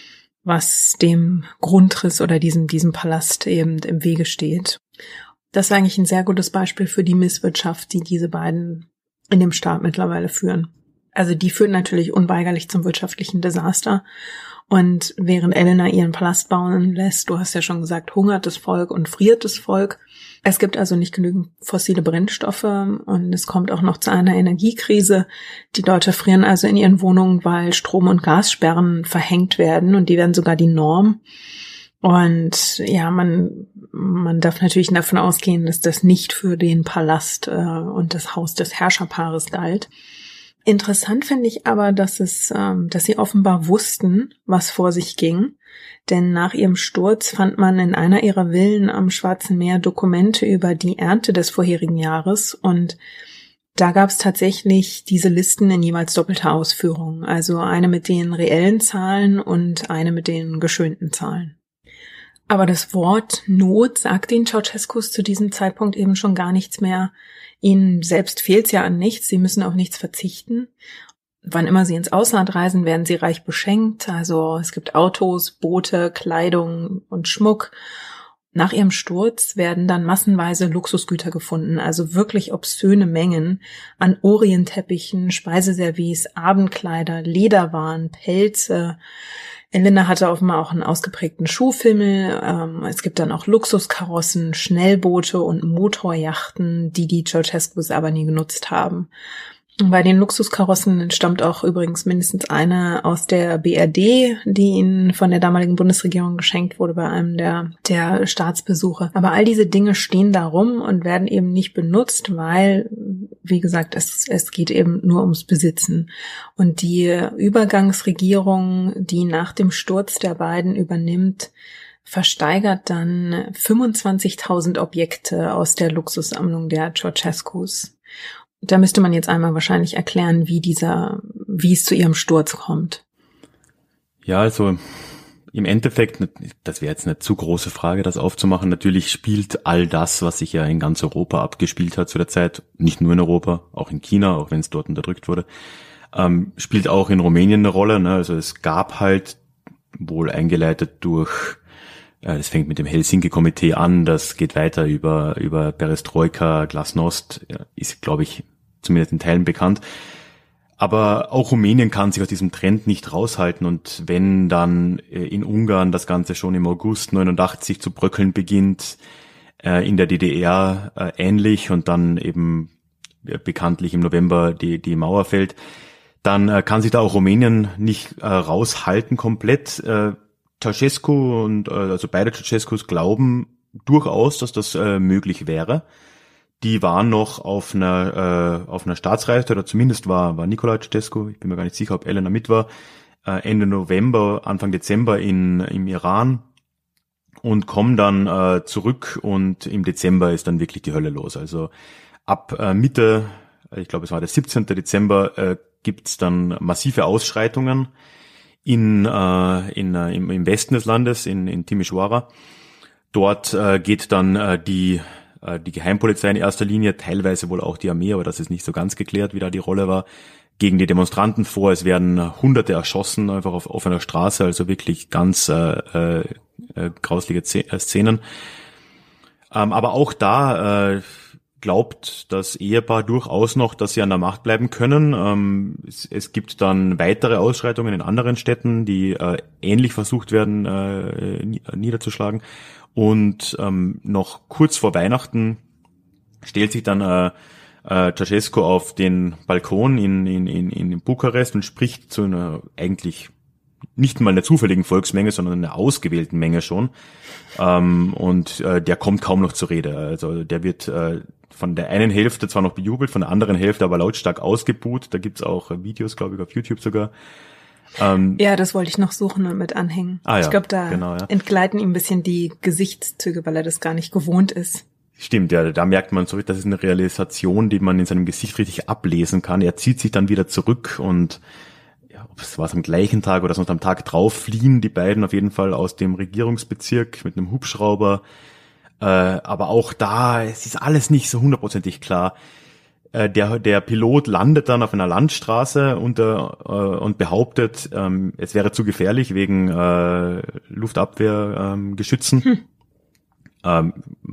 was dem Grundriss oder diesem, diesem Palast eben im Wege steht. Das war eigentlich ein sehr gutes Beispiel für die Misswirtschaft, die diese beiden in dem Staat mittlerweile führen. Also die führt natürlich unweigerlich zum wirtschaftlichen Desaster. Und während Elena ihren Palast bauen lässt, du hast ja schon gesagt, hungert das Volk und friert das Volk. Es gibt also nicht genügend fossile Brennstoffe und es kommt auch noch zu einer Energiekrise. Die Leute frieren also in ihren Wohnungen, weil Strom- und Gassperren verhängt werden und die werden sogar die Norm. Und ja, man man darf natürlich davon ausgehen, dass das nicht für den Palast äh, und das Haus des Herrscherpaares galt. Interessant finde ich aber, dass es, ähm, dass sie offenbar wussten, was vor sich ging. Denn nach ihrem Sturz fand man in einer ihrer Villen am Schwarzen Meer Dokumente über die Ernte des vorherigen Jahres und da gab es tatsächlich diese Listen in jeweils doppelter Ausführung. Also eine mit den reellen Zahlen und eine mit den geschönten Zahlen. Aber das Wort Not sagt den Ceausescus zu diesem Zeitpunkt eben schon gar nichts mehr. Ihnen selbst fehlt's ja an nichts, sie müssen auf nichts verzichten. Wann immer sie ins Ausland reisen, werden sie reich beschenkt. Also es gibt Autos, Boote, Kleidung und Schmuck. Nach ihrem Sturz werden dann massenweise Luxusgüter gefunden, also wirklich obszöne Mengen an Orientteppichen, Speiseservice, Abendkleider, Lederwaren, Pelze. Elena hatte offenbar auch einen ausgeprägten Schuhfimmel. Ähm, es gibt dann auch Luxuskarossen, Schnellboote und Motorjachten, die die Ceausescus aber nie genutzt haben. Und bei den Luxuskarossen stammt auch übrigens mindestens eine aus der B R D, die ihnen von der damaligen Bundesregierung geschenkt wurde bei einem der, der Staatsbesuche. Aber all diese Dinge stehen da rum und werden eben nicht benutzt, weil wie gesagt, es, es geht eben nur ums Besitzen. Und die Übergangsregierung, die nach dem Sturz der beiden übernimmt, versteigert dann fünfundzwanzigtausend Objekte aus der Luxussammlung der Ceausescus. Da müsste man jetzt einmal wahrscheinlich erklären, wie dieser, wie es zu ihrem Sturz kommt. Ja, also im Endeffekt, das wäre jetzt eine zu große Frage, das aufzumachen. Natürlich spielt all das, was sich ja in ganz Europa abgespielt hat zu der Zeit, nicht nur in Europa, auch in China, auch wenn es dort unterdrückt wurde, ähm, spielt auch in Rumänien eine Rolle. Ne? Also es gab halt, wohl eingeleitet durch, äh, das fängt mit dem Helsinki-Komitee an, das geht weiter über über Perestroika, Glasnost, ja, ist, glaube ich, zumindest in Teilen bekannt. Aber auch Rumänien kann sich aus diesem Trend nicht raushalten, und wenn dann in Ungarn das Ganze schon im August neunundachtzig zu bröckeln beginnt, in der D D R ähnlich und dann eben bekanntlich im November die, die Mauer fällt, dann kann sich da auch Rumänien nicht raushalten komplett. Ceausescu und also beide Ceausescus glauben durchaus, dass das möglich wäre. Die waren noch auf einer äh, auf einer Staatsreise, oder zumindest war war Nicolae Ceausescu, ich bin mir gar nicht sicher, ob Elena mit war, äh, Ende November, Anfang Dezember in im Iran, und kommen dann äh, zurück, und im Dezember ist dann wirklich die Hölle los. Also ab äh, Mitte, ich glaube es war der siebzehnten Dezember, äh, gibt's dann massive Ausschreitungen in äh, in äh, im, im Westen des Landes, in in Timișoara. Dort äh, geht dann äh, die die Geheimpolizei in erster Linie, teilweise wohl auch die Armee, aber das ist nicht so ganz geklärt, wie da die Rolle war, gegen die Demonstranten vor. Es werden Hunderte erschossen, einfach auf offener Straße, also wirklich ganz äh, äh, grauslige Szenen. Ähm, aber auch da äh, glaubt das Ehepaar durchaus noch, dass sie an der Macht bleiben können. Ähm, es, es gibt dann weitere Ausschreitungen in anderen Städten, die äh, ähnlich versucht werden äh, niederzuschlagen. Und ähm, noch kurz vor Weihnachten stellt sich dann äh, äh, Ceausescu auf den Balkon in, in, in, in Bukarest und spricht zu einer eigentlich nicht mal einer zufälligen Volksmenge, sondern einer ausgewählten Menge schon. Ähm, und äh, der kommt kaum noch zur Rede. Also der wird äh, von der einen Hälfte zwar noch bejubelt, von der anderen Hälfte aber lautstark ausgebuht. Da gibt's auch Videos, glaube ich, auf YouTube sogar. Ähm, ja, das wollte ich noch suchen und mit anhängen. Ah, ja, ich glaube, da genau, ja. entgleiten ihm ein bisschen die Gesichtszüge, weil er das gar nicht gewohnt ist. Stimmt, ja, da merkt man so, das ist eine Realisation, die man in seinem Gesicht richtig ablesen kann. Er zieht sich dann wieder zurück, und ja, ob es war am gleichen Tag oder sonst am Tag drauf, fliehen die beiden auf jeden Fall aus dem Regierungsbezirk mit einem Hubschrauber. Äh, aber auch da, es ist alles nicht so hundertprozentig klar. Der, der Pilot landet dann auf einer Landstraße unter, äh, und behauptet, ähm, es wäre zu gefährlich wegen äh, Luftabwehrgeschützen. Ähm, hm. ähm,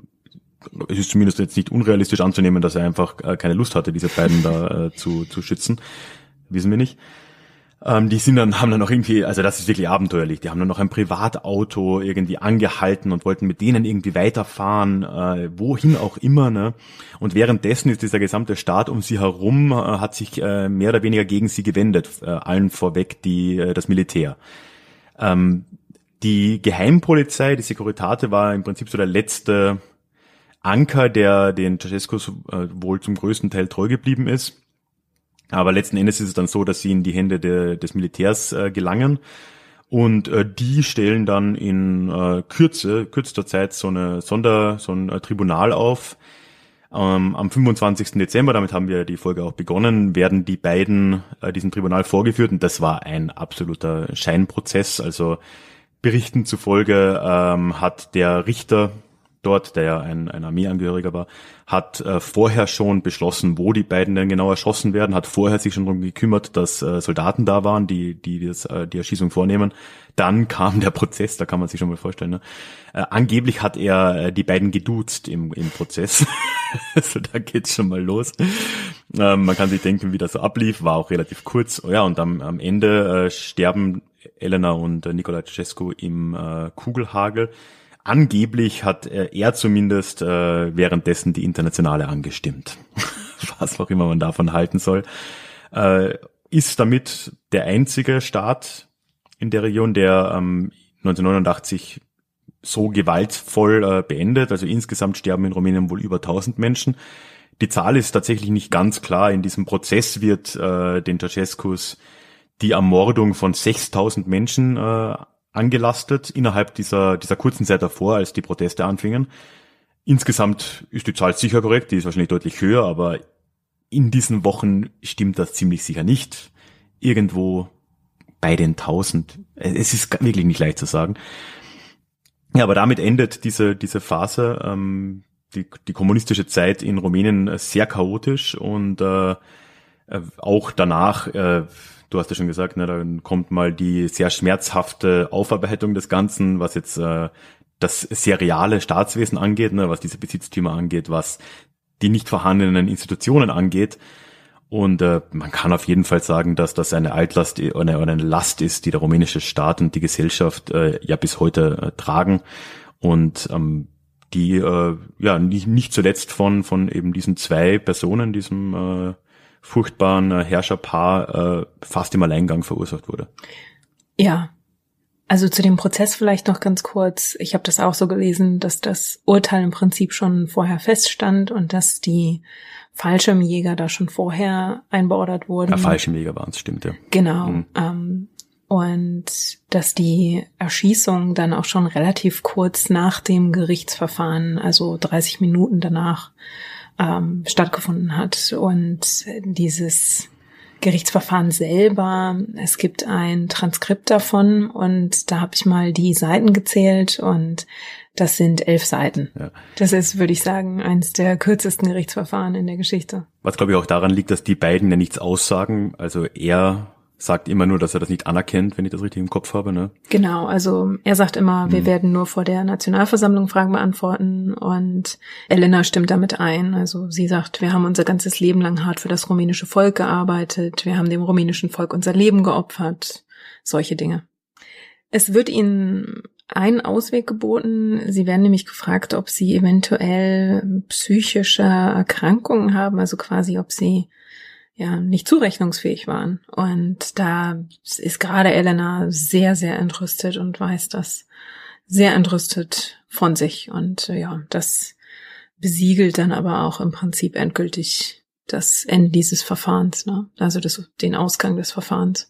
es ist zumindest jetzt nicht unrealistisch anzunehmen, dass er einfach äh, keine Lust hatte, diese beiden da äh, zu, zu schützen. Wissen wir nicht. Ähm, die sind dann, haben dann noch irgendwie, also das ist wirklich abenteuerlich, die haben dann noch ein Privatauto irgendwie angehalten und wollten mit denen irgendwie weiterfahren, äh, wohin auch immer, ne? Und währenddessen ist dieser gesamte Staat um sie herum, äh, hat sich äh, mehr oder weniger gegen sie gewendet, äh, allen vorweg die äh, das Militär. Ähm, die Geheimpolizei, die Securitate, war im Prinzip so der letzte Anker, der den Ceausescu äh, wohl zum größten Teil treu geblieben ist. Aber letzten Endes ist es dann so, dass sie in die Hände de, des Militärs äh, gelangen, und äh, die stellen dann in äh, Kürze, kürzester Zeit so eine Sonder, so ein äh, Tribunal auf. Ähm, am fünfundzwanzigsten Dezember, damit haben wir die Folge auch begonnen, werden die beiden äh, diesem Tribunal vorgeführt, und das war ein absoluter Scheinprozess. Also Berichten zufolge ähm, hat der Richter dort, der ja ein, ein Armeeangehöriger war, hat äh, vorher schon beschlossen, wo die beiden denn genau erschossen werden, hat vorher sich schon darum gekümmert, dass äh, Soldaten da waren, die die das, äh, die Erschießung vornehmen. Dann kam der Prozess, da kann man sich schon mal vorstellen. Ne? Äh, angeblich hat er äh, die beiden geduzt im, im Prozess. Also da geht's schon mal los. Ähm, man kann sich denken, wie das so ablief, war auch relativ kurz. Oh ja, und am, am Ende äh, sterben Elena und äh, Nicolae Ceausescu im äh, Kugelhagel. Angeblich hat er zumindest äh, währenddessen die Internationale angestimmt. Was auch immer man davon halten soll. Äh, ist damit der einzige Staat in der Region, der ähm, neunzehnhundertneunundachtzig so gewaltvoll äh, beendet. Also insgesamt sterben in Rumänien wohl über tausend Menschen. Die Zahl ist tatsächlich nicht ganz klar. In diesem Prozess wird äh, den Ceausescus die Ermordung von sechstausend Menschen äh, angelastet innerhalb dieser dieser kurzen Zeit davor, als die Proteste anfingen. Insgesamt ist die Zahl sicher korrekt, die ist wahrscheinlich deutlich höher, aber in diesen Wochen stimmt das ziemlich sicher nicht. Irgendwo bei den tausend. Es ist wirklich nicht leicht zu sagen. Ja, aber damit endet diese diese Phase. Ähm, die, die kommunistische Zeit in Rumänien sehr chaotisch und äh, auch danach, äh, du hast ja schon gesagt, ne, dann kommt mal die sehr schmerzhafte Aufarbeitung des Ganzen, was jetzt äh, das seriale Staatswesen angeht, ne, was diese Besitztümer angeht, was die nicht vorhandenen Institutionen angeht. Und äh, man kann auf jeden Fall sagen, dass das eine Altlast oder eine Last ist, die der rumänische Staat und die Gesellschaft äh, ja bis heute äh, tragen und ähm, die äh, ja nicht, nicht zuletzt von von eben diesen zwei Personen, diesem äh, furchtbaren äh, Herrscherpaar äh, fast im Alleingang verursacht wurde. Ja, also zu dem Prozess vielleicht noch ganz kurz. Ich habe das auch so gelesen, dass das Urteil im Prinzip schon vorher feststand und dass die Fallschirmjäger da schon vorher einbeordert wurden. Ja, Fallschirmjäger waren es, stimmt, ja. Genau. Mhm. Ähm, und dass die Erschießung dann auch schon relativ kurz nach dem Gerichtsverfahren, also dreißig Minuten danach, ähm, stattgefunden hat. Und dieses Gerichtsverfahren selber, es gibt ein Transkript davon und da habe ich mal die Seiten gezählt und das sind elf Seiten. Ja. Das ist, würde ich sagen, eines der kürzesten Gerichtsverfahren in der Geschichte. Was, glaube ich, auch daran liegt, dass die beiden ja nichts aussagen. Also er sagt immer nur, dass er das nicht anerkennt, wenn ich das richtig im Kopf habe, ne? Genau, also er sagt immer, wir hm. werden nur vor der Nationalversammlung Fragen beantworten und Elena stimmt damit ein. Also sie sagt, wir haben unser ganzes Leben lang hart für das rumänische Volk gearbeitet, wir haben dem rumänischen Volk unser Leben geopfert, solche Dinge. Es wird ihnen ein Ausweg geboten. Sie werden nämlich gefragt, ob sie eventuell psychische Erkrankungen haben, also quasi, ob sie ja nicht zurechnungsfähig waren. Und da ist gerade Elena sehr, sehr entrüstet und weiß das sehr entrüstet von sich. Und ja, das besiegelt dann aber auch im Prinzip endgültig das Ende dieses Verfahrens, ne? Also das, den Ausgang des Verfahrens.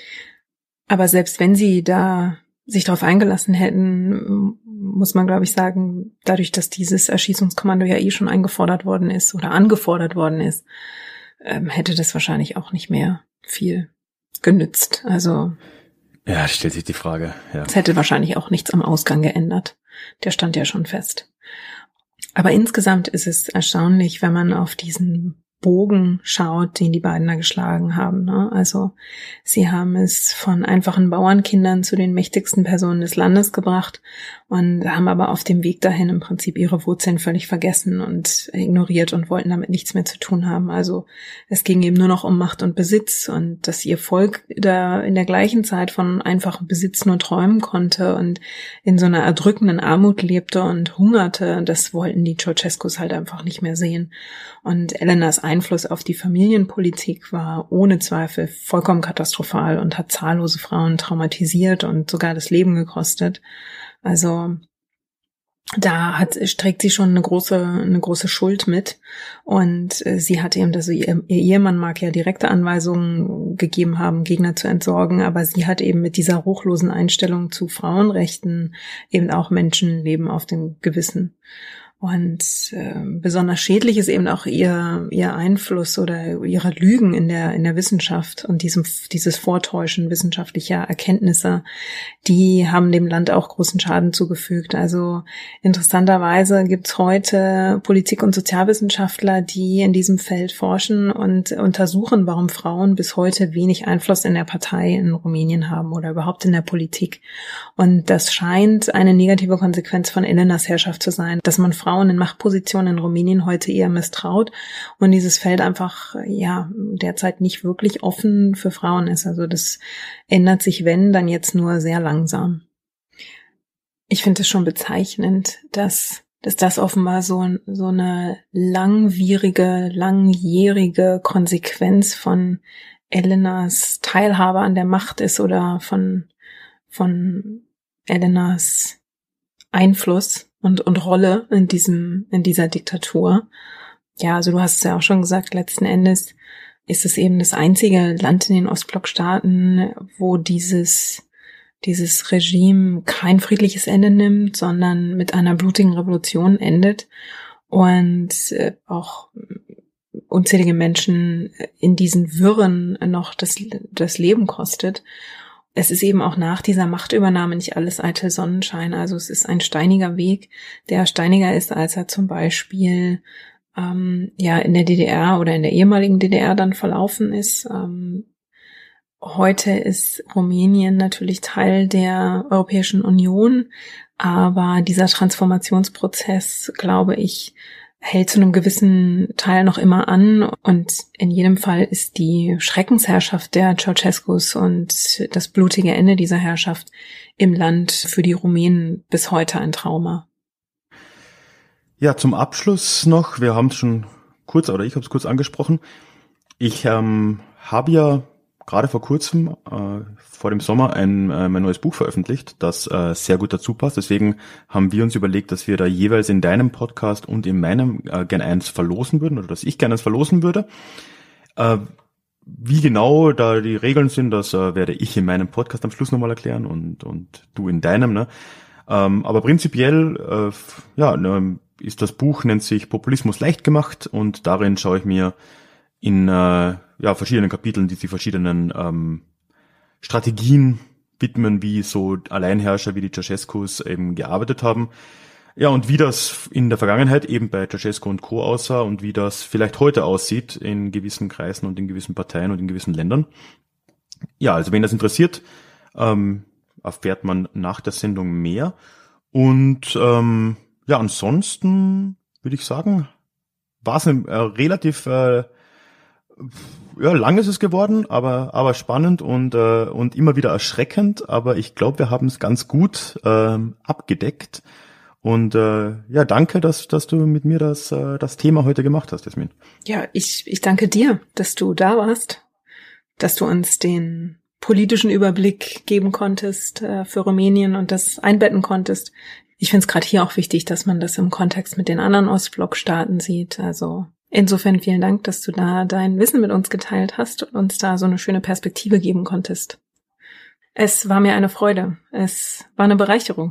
Aber selbst wenn sie da sich darauf eingelassen hätten, muss man, glaube ich, sagen, dadurch, dass dieses Erschießungskommando ja eh schon eingefordert worden ist oder angefordert worden ist, ähm, hätte das wahrscheinlich auch nicht mehr viel genützt. Also ja, stellt sich die Frage. Ja. Es hätte wahrscheinlich auch nichts am Ausgang geändert. Der stand ja schon fest. Aber insgesamt ist es erstaunlich, wenn man auf diesen Bogen schaut, den die beiden da geschlagen haben, ne? Also sie haben es von einfachen Bauernkindern zu den mächtigsten Personen des Landes gebracht und haben aber auf dem Weg dahin im Prinzip ihre Wurzeln völlig vergessen und ignoriert und wollten damit nichts mehr zu tun haben. Also es ging eben nur noch um Macht und Besitz und dass ihr Volk da in der gleichen Zeit von einfachem Besitz nur träumen konnte und in so einer erdrückenden Armut lebte und hungerte, das wollten die Ceausescus halt einfach nicht mehr sehen. Und Elenas Einfluss auf die Familienpolitik war ohne Zweifel vollkommen katastrophal und hat zahllose Frauen traumatisiert und sogar das Leben gekostet. Also da hat, trägt sie schon eine große, eine große Schuld mit. Und sie hat eben, also ihr, ihr Ehemann mag ja direkte Anweisungen gegeben haben, Gegner zu entsorgen, aber sie hat eben mit dieser ruchlosen Einstellung zu Frauenrechten eben auch Menschenleben auf dem Gewissen. Und äh, besonders schädlich ist eben auch ihr ihr Einfluss oder ihre Lügen in der in der Wissenschaft und diesem dieses Vortäuschen wissenschaftlicher Erkenntnisse, die haben dem Land auch großen Schaden zugefügt. Also interessanterweise gibt's heute Politik- und Sozialwissenschaftler, die in diesem Feld forschen und untersuchen, warum Frauen bis heute wenig Einfluss in der Partei in Rumänien haben oder überhaupt in der Politik. Und das scheint eine negative Konsequenz von Elenas Herrschaft zu sein, dass man Frauen in Machtpositionen in Rumänien heute eher misstraut und dieses Feld einfach, ja, derzeit nicht wirklich offen für Frauen ist. Also das ändert sich, wenn, dann jetzt nur sehr langsam. Ich finde es schon bezeichnend, dass, dass das offenbar so, so eine langwierige, langjährige Konsequenz von Elenas Teilhabe an der Macht ist oder von, von Elenas Einfluss und, und Rolle in diesem, in dieser Diktatur. Ja, also du hast es ja auch schon gesagt, letzten Endes ist es eben das einzige Land in den Ostblockstaaten, wo dieses dieses Regime kein friedliches Ende nimmt, sondern mit einer blutigen Revolution endet und auch unzählige Menschen in diesen Wirren noch das, das Leben kostet. Es ist eben auch nach dieser Machtübernahme nicht alles eitel Sonnenschein. Also es ist ein steiniger Weg, der steiniger ist, als er zum Beispiel ähm, ja in der D D R oder in der ehemaligen D D R dann verlaufen ist. Ähm, Heute ist Rumänien natürlich Teil der Europäischen Union, aber dieser Transformationsprozess, glaube ich, hält zu einem gewissen Teil noch immer an und in jedem Fall ist die Schreckensherrschaft der Ceausescus und das blutige Ende dieser Herrschaft im Land für die Rumänen bis heute ein Trauma. Ja, zum Abschluss noch, wir haben es schon kurz, oder ich habe es kurz angesprochen, ich ähm, habe ja gerade vor kurzem, äh, vor dem Sommer, ein äh, mein neues Buch veröffentlicht, das äh, sehr gut dazu passt. Deswegen haben wir uns überlegt, dass wir da jeweils in deinem Podcast und in meinem äh, gerne eins verlosen würden, oder dass ich gerne eins verlosen würde. Äh, wie genau da die Regeln sind, das äh, werde ich in meinem Podcast am Schluss nochmal erklären und und du in deinem. Ne? Ähm, aber prinzipiell, äh, ja, ne, ist das Buch, nennt sich Populismus leicht gemacht und darin schaue ich mir in äh, ja, verschiedenen Kapiteln, die die verschiedenen ähm, Strategien widmen, wie so Alleinherrscher wie die Ceausescus eben gearbeitet haben. Ja, und wie das in der Vergangenheit eben bei Ceausescu und Co. aussah und wie das vielleicht heute aussieht in gewissen Kreisen und in gewissen Parteien und in gewissen Ländern. Ja, also wenn das interessiert, ähm, erfährt man nach der Sendung mehr. Und ähm, ja, ansonsten würde ich sagen, war es ein äh, relativ äh, ja, lang ist es geworden, aber aber spannend und äh, und immer wieder erschreckend. Aber ich glaube, wir haben es ganz gut ähm, abgedeckt. Und äh, ja, danke, dass dass du mit mir das äh, das Thema heute gemacht hast, Jasmin. Ja, ich ich danke dir, dass du da warst, dass du uns den politischen Überblick geben konntest äh, für Rumänien und das einbetten konntest. Ich finde es gerade hier auch wichtig, dass man das im Kontext mit den anderen Ostblockstaaten sieht. Also insofern vielen Dank, dass du da dein Wissen mit uns geteilt hast und uns da so eine schöne Perspektive geben konntest. Es war mir eine Freude. Es war eine Bereicherung.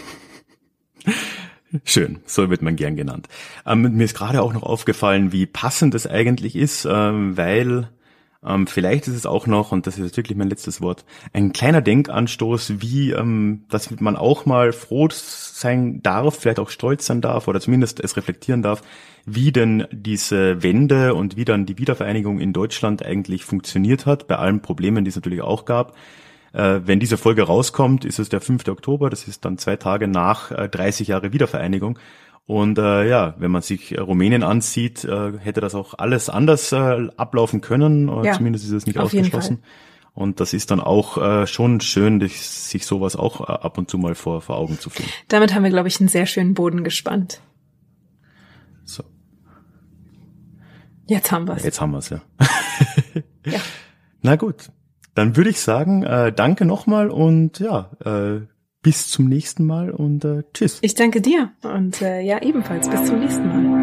Schön, so wird man gern genannt. Ähm, mir ist gerade auch noch aufgefallen, wie passend es eigentlich ist, ähm, weil ähm, vielleicht ist es auch noch, und das ist jetzt wirklich mein letztes Wort, ein kleiner Denkanstoß, wie ähm, dass man auch mal froh sein darf, vielleicht auch stolz sein darf oder zumindest es reflektieren darf, wie denn diese Wende und wie dann die Wiedervereinigung in Deutschland eigentlich funktioniert hat, bei allen Problemen, die es natürlich auch gab. Äh, wenn diese Folge rauskommt, ist es der fünfte Oktober, das ist dann zwei Tage nach äh, dreißig Jahre Wiedervereinigung. Und äh, ja, wenn man sich äh, Rumänien ansieht, äh, hätte das auch alles anders äh, ablaufen können, oder ja, zumindest ist es nicht ausgeschlossen. Und das ist dann auch äh, schon schön, sich sowas auch äh, ab und zu mal vor, vor Augen zu führen. Damit haben wir, glaube ich, einen sehr schönen Boden gespannt. So. Jetzt haben wir's. Jetzt haben wir's, ja. Ja. Na gut, dann würde ich sagen, äh, danke nochmal und ja, äh, bis zum nächsten Mal und äh, tschüss. Ich danke dir und äh, ja, ebenfalls bis zum nächsten Mal.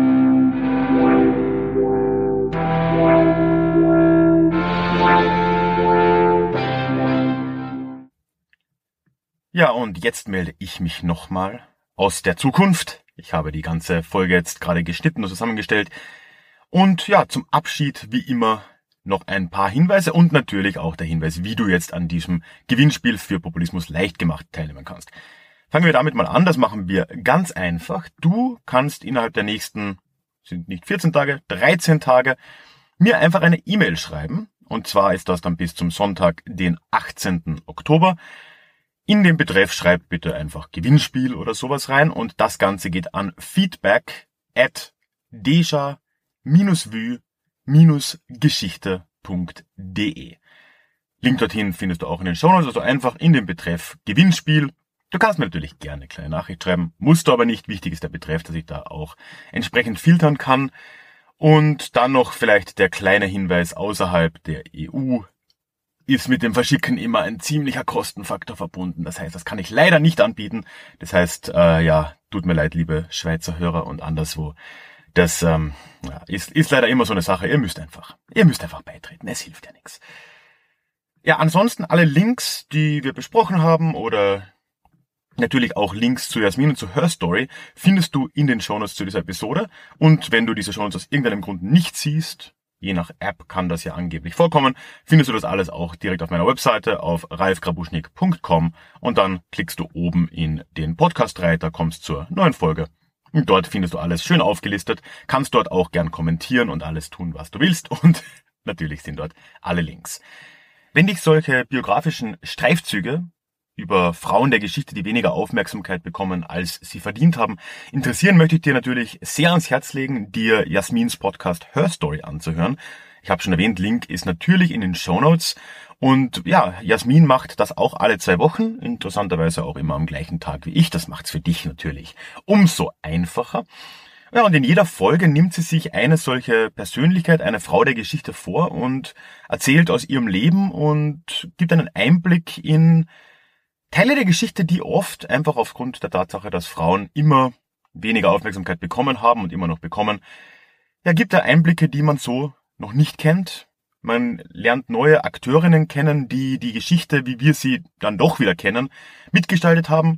Ja, und jetzt melde ich mich nochmal aus der Zukunft. Ich habe die ganze Folge jetzt gerade geschnitten und zusammengestellt. Und ja, zum Abschied wie immer noch ein paar Hinweise und natürlich auch der Hinweis, wie du jetzt an diesem Gewinnspiel für Populismus leicht gemacht teilnehmen kannst. Fangen wir damit mal an, das machen wir ganz einfach. Du kannst innerhalb der nächsten, sind nicht vierzehn Tage, dreizehn Tage, mir einfach eine E-Mail schreiben. Und zwar ist das dann bis zum Sonntag, den achtzehnten Oktober. In den Betreff schreibt bitte einfach Gewinnspiel oder sowas rein und das Ganze geht an feedback at deja-vu Geschichte punkt de. Link dorthin findest du auch in den Shownotes, also einfach in den Betreff Gewinnspiel. Du kannst mir natürlich gerne eine kleine Nachricht schreiben, musst du aber nicht. Wichtig ist der Betreff, dass ich da auch entsprechend filtern kann. Und dann noch vielleicht der kleine Hinweis außerhalb der E U ist mit dem Verschicken immer ein ziemlicher Kostenfaktor verbunden. Das heißt, das kann ich leider nicht anbieten. Das heißt, äh, ja, tut mir leid, liebe Schweizer Hörer und anderswo. Das ähm, ja, ist, ist leider immer so eine Sache. Ihr müsst einfach, ihr müsst einfach beitreten. Es hilft ja nichts. Ja, ansonsten alle Links, die wir besprochen haben oder natürlich auch Links zu Jasmin und zu Her Story findest du in den Shownotes zu dieser Episode. Und wenn du diese Shownotes aus irgendeinem Grund nicht siehst, je nach App kann das ja angeblich vorkommen, findest du das alles auch direkt auf meiner Webseite auf ralf grabuschnik punkt com und dann klickst du oben in den Podcast-Reiter, kommst zur neuen Folge. Und dort findest du alles schön aufgelistet, kannst dort auch gern kommentieren und alles tun, was du willst. Und natürlich sind dort alle Links. Wenn dich solche biografischen Streifzüge über Frauen der Geschichte, die weniger Aufmerksamkeit bekommen, als sie verdient haben, interessieren, möchte ich dir natürlich sehr ans Herz legen, dir Jasmins Podcast Her Story anzuhören. Ich habe schon erwähnt, Link ist natürlich in den Shownotes. Und ja, Jasmin macht das auch alle zwei Wochen, interessanterweise auch immer am gleichen Tag wie ich. Das macht's für dich natürlich umso einfacher. Ja, und in jeder Folge nimmt sie sich eine solche Persönlichkeit, eine Frau der Geschichte vor und erzählt aus ihrem Leben und gibt einen Einblick in Teile der Geschichte, die oft einfach aufgrund der Tatsache, dass Frauen immer weniger Aufmerksamkeit bekommen haben und immer noch bekommen, ja, gibt er Einblicke, die man so noch nicht kennt. Man lernt neue Akteurinnen kennen, die die Geschichte, wie wir sie dann doch wieder kennen, mitgestaltet haben.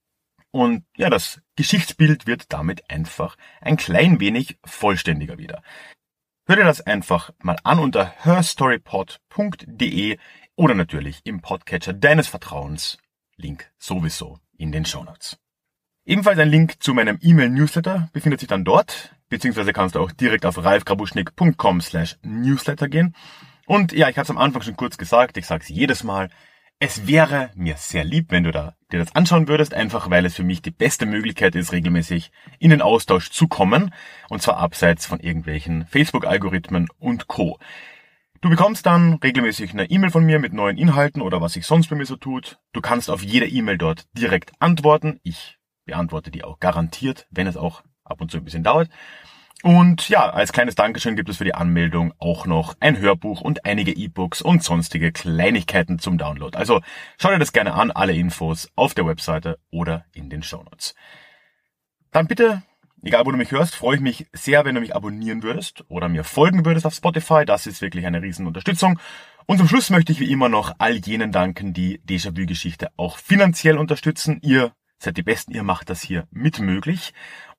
Und ja, das Geschichtsbild wird damit einfach ein klein wenig vollständiger wieder. Hör dir das einfach mal an unter her story pod punkt de oder natürlich im Podcatcher deines Vertrauens. Link sowieso in den Shownotes. Ebenfalls ein Link zu meinem E-Mail-Newsletter befindet sich dann dort, beziehungsweise kannst du auch direkt auf ralf grabuschnik punkt com slash newsletter gehen. Und ja, ich habe es am Anfang schon kurz gesagt, ich sage es jedes Mal, es wäre mir sehr lieb, wenn du da dir das anschauen würdest, einfach weil es für mich die beste Möglichkeit ist, regelmäßig in den Austausch zu kommen, und zwar abseits von irgendwelchen Facebook-Algorithmen und Co. Du bekommst dann regelmäßig eine E-Mail von mir mit neuen Inhalten oder was sich sonst bei mir so tut. Du kannst auf jede E-Mail dort direkt antworten. Ich beantworte die auch garantiert, wenn es auch ab und zu ein bisschen dauert. Und ja, als kleines Dankeschön gibt es für die Anmeldung auch noch ein Hörbuch und einige E-Books und sonstige Kleinigkeiten zum Download. Also schau dir das gerne an, alle Infos auf der Webseite oder in den Shownotes. Dann bitte, egal wo du mich hörst, freue ich mich sehr, wenn du mich abonnieren würdest oder mir folgen würdest auf Spotify. Das ist wirklich eine riesen Unterstützung. Und zum Schluss möchte ich wie immer noch all jenen danken, die Déjà-vu-Geschichte auch finanziell unterstützen. Ihr seid die Besten, ihr macht das hier mit möglich.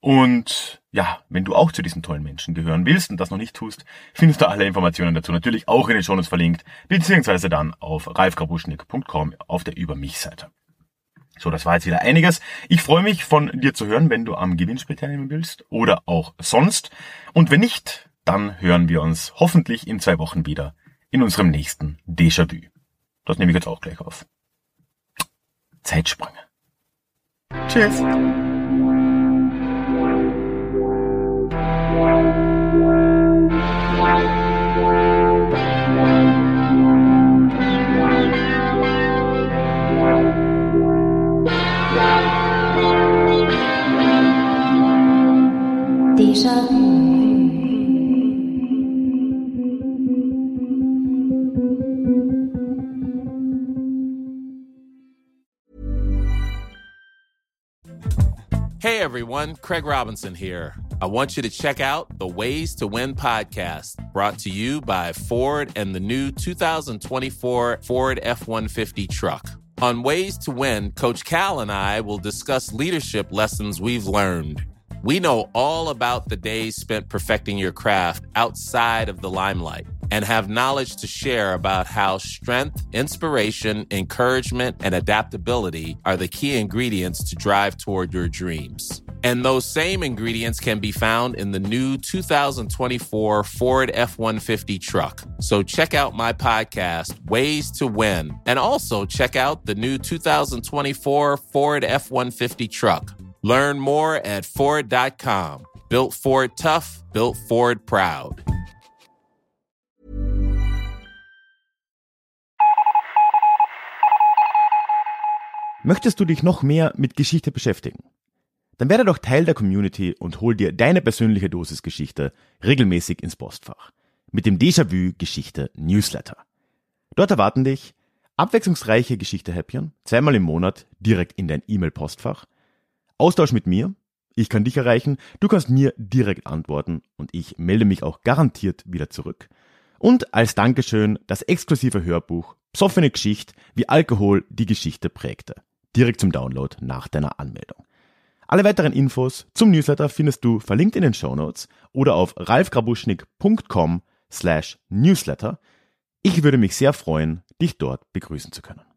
Und ja, wenn du auch zu diesen tollen Menschen gehören willst und das noch nicht tust, findest du alle Informationen dazu natürlich auch in den Shownotes verlinkt, beziehungsweise dann auf ralf grabuschnik punkt com auf der Über mich-Seite. So, das war jetzt wieder einiges. Ich freue mich, von dir zu hören, wenn du am Gewinnspiel teilnehmen willst oder auch sonst. Und wenn nicht, dann hören wir uns hoffentlich in zwei Wochen wieder in unserem nächsten Déjà-vu. Das nehme ich jetzt auch gleich auf. Zeitsprünge. Tschüss. Déjà-vu. Hey everyone, Craig Robinson here. I want you to check out the Ways to Win podcast, brought to you by Ford and the new two thousand twenty-four Ford F one fifty truck. On Ways to Win, Coach Cal and I will discuss leadership lessons we've learned. We know all about the days spent perfecting your craft outside of the limelight and have knowledge to share about how strength, inspiration, encouragement, and adaptability are the key ingredients to drive toward your dreams. And those same ingredients can be found in the new two thousand twenty-four Ford F one fifty truck. So check out my podcast, Ways to Win, and also check out the new two thousand twenty-four Ford F one fifty truck. Learn more at Ford dot com. Built Ford tough, built Ford proud. Möchtest du dich noch mehr mit Geschichte beschäftigen? Dann werde doch Teil der Community und hol dir deine persönliche Dosis Geschichte regelmäßig ins Postfach mit dem Déjà-vu Geschichte Newsletter. Dort erwarten dich abwechslungsreiche Geschichte-Häppchen, zweimal im Monat direkt in dein E-Mail-Postfach, Austausch mit mir, Ich kann dich erreichen, du kannst mir direkt antworten und ich melde mich auch garantiert wieder zurück. Und als Dankeschön das exklusive Hörbuch Psoffene Geschichte, wie Alkohol die Geschichte prägte. Direkt zum Download nach deiner Anmeldung. Alle weiteren Infos zum Newsletter findest du verlinkt in den Shownotes oder auf ralfgrabuschnik punkt com slash newsletter. Ich würde mich sehr freuen, dich dort begrüßen zu können.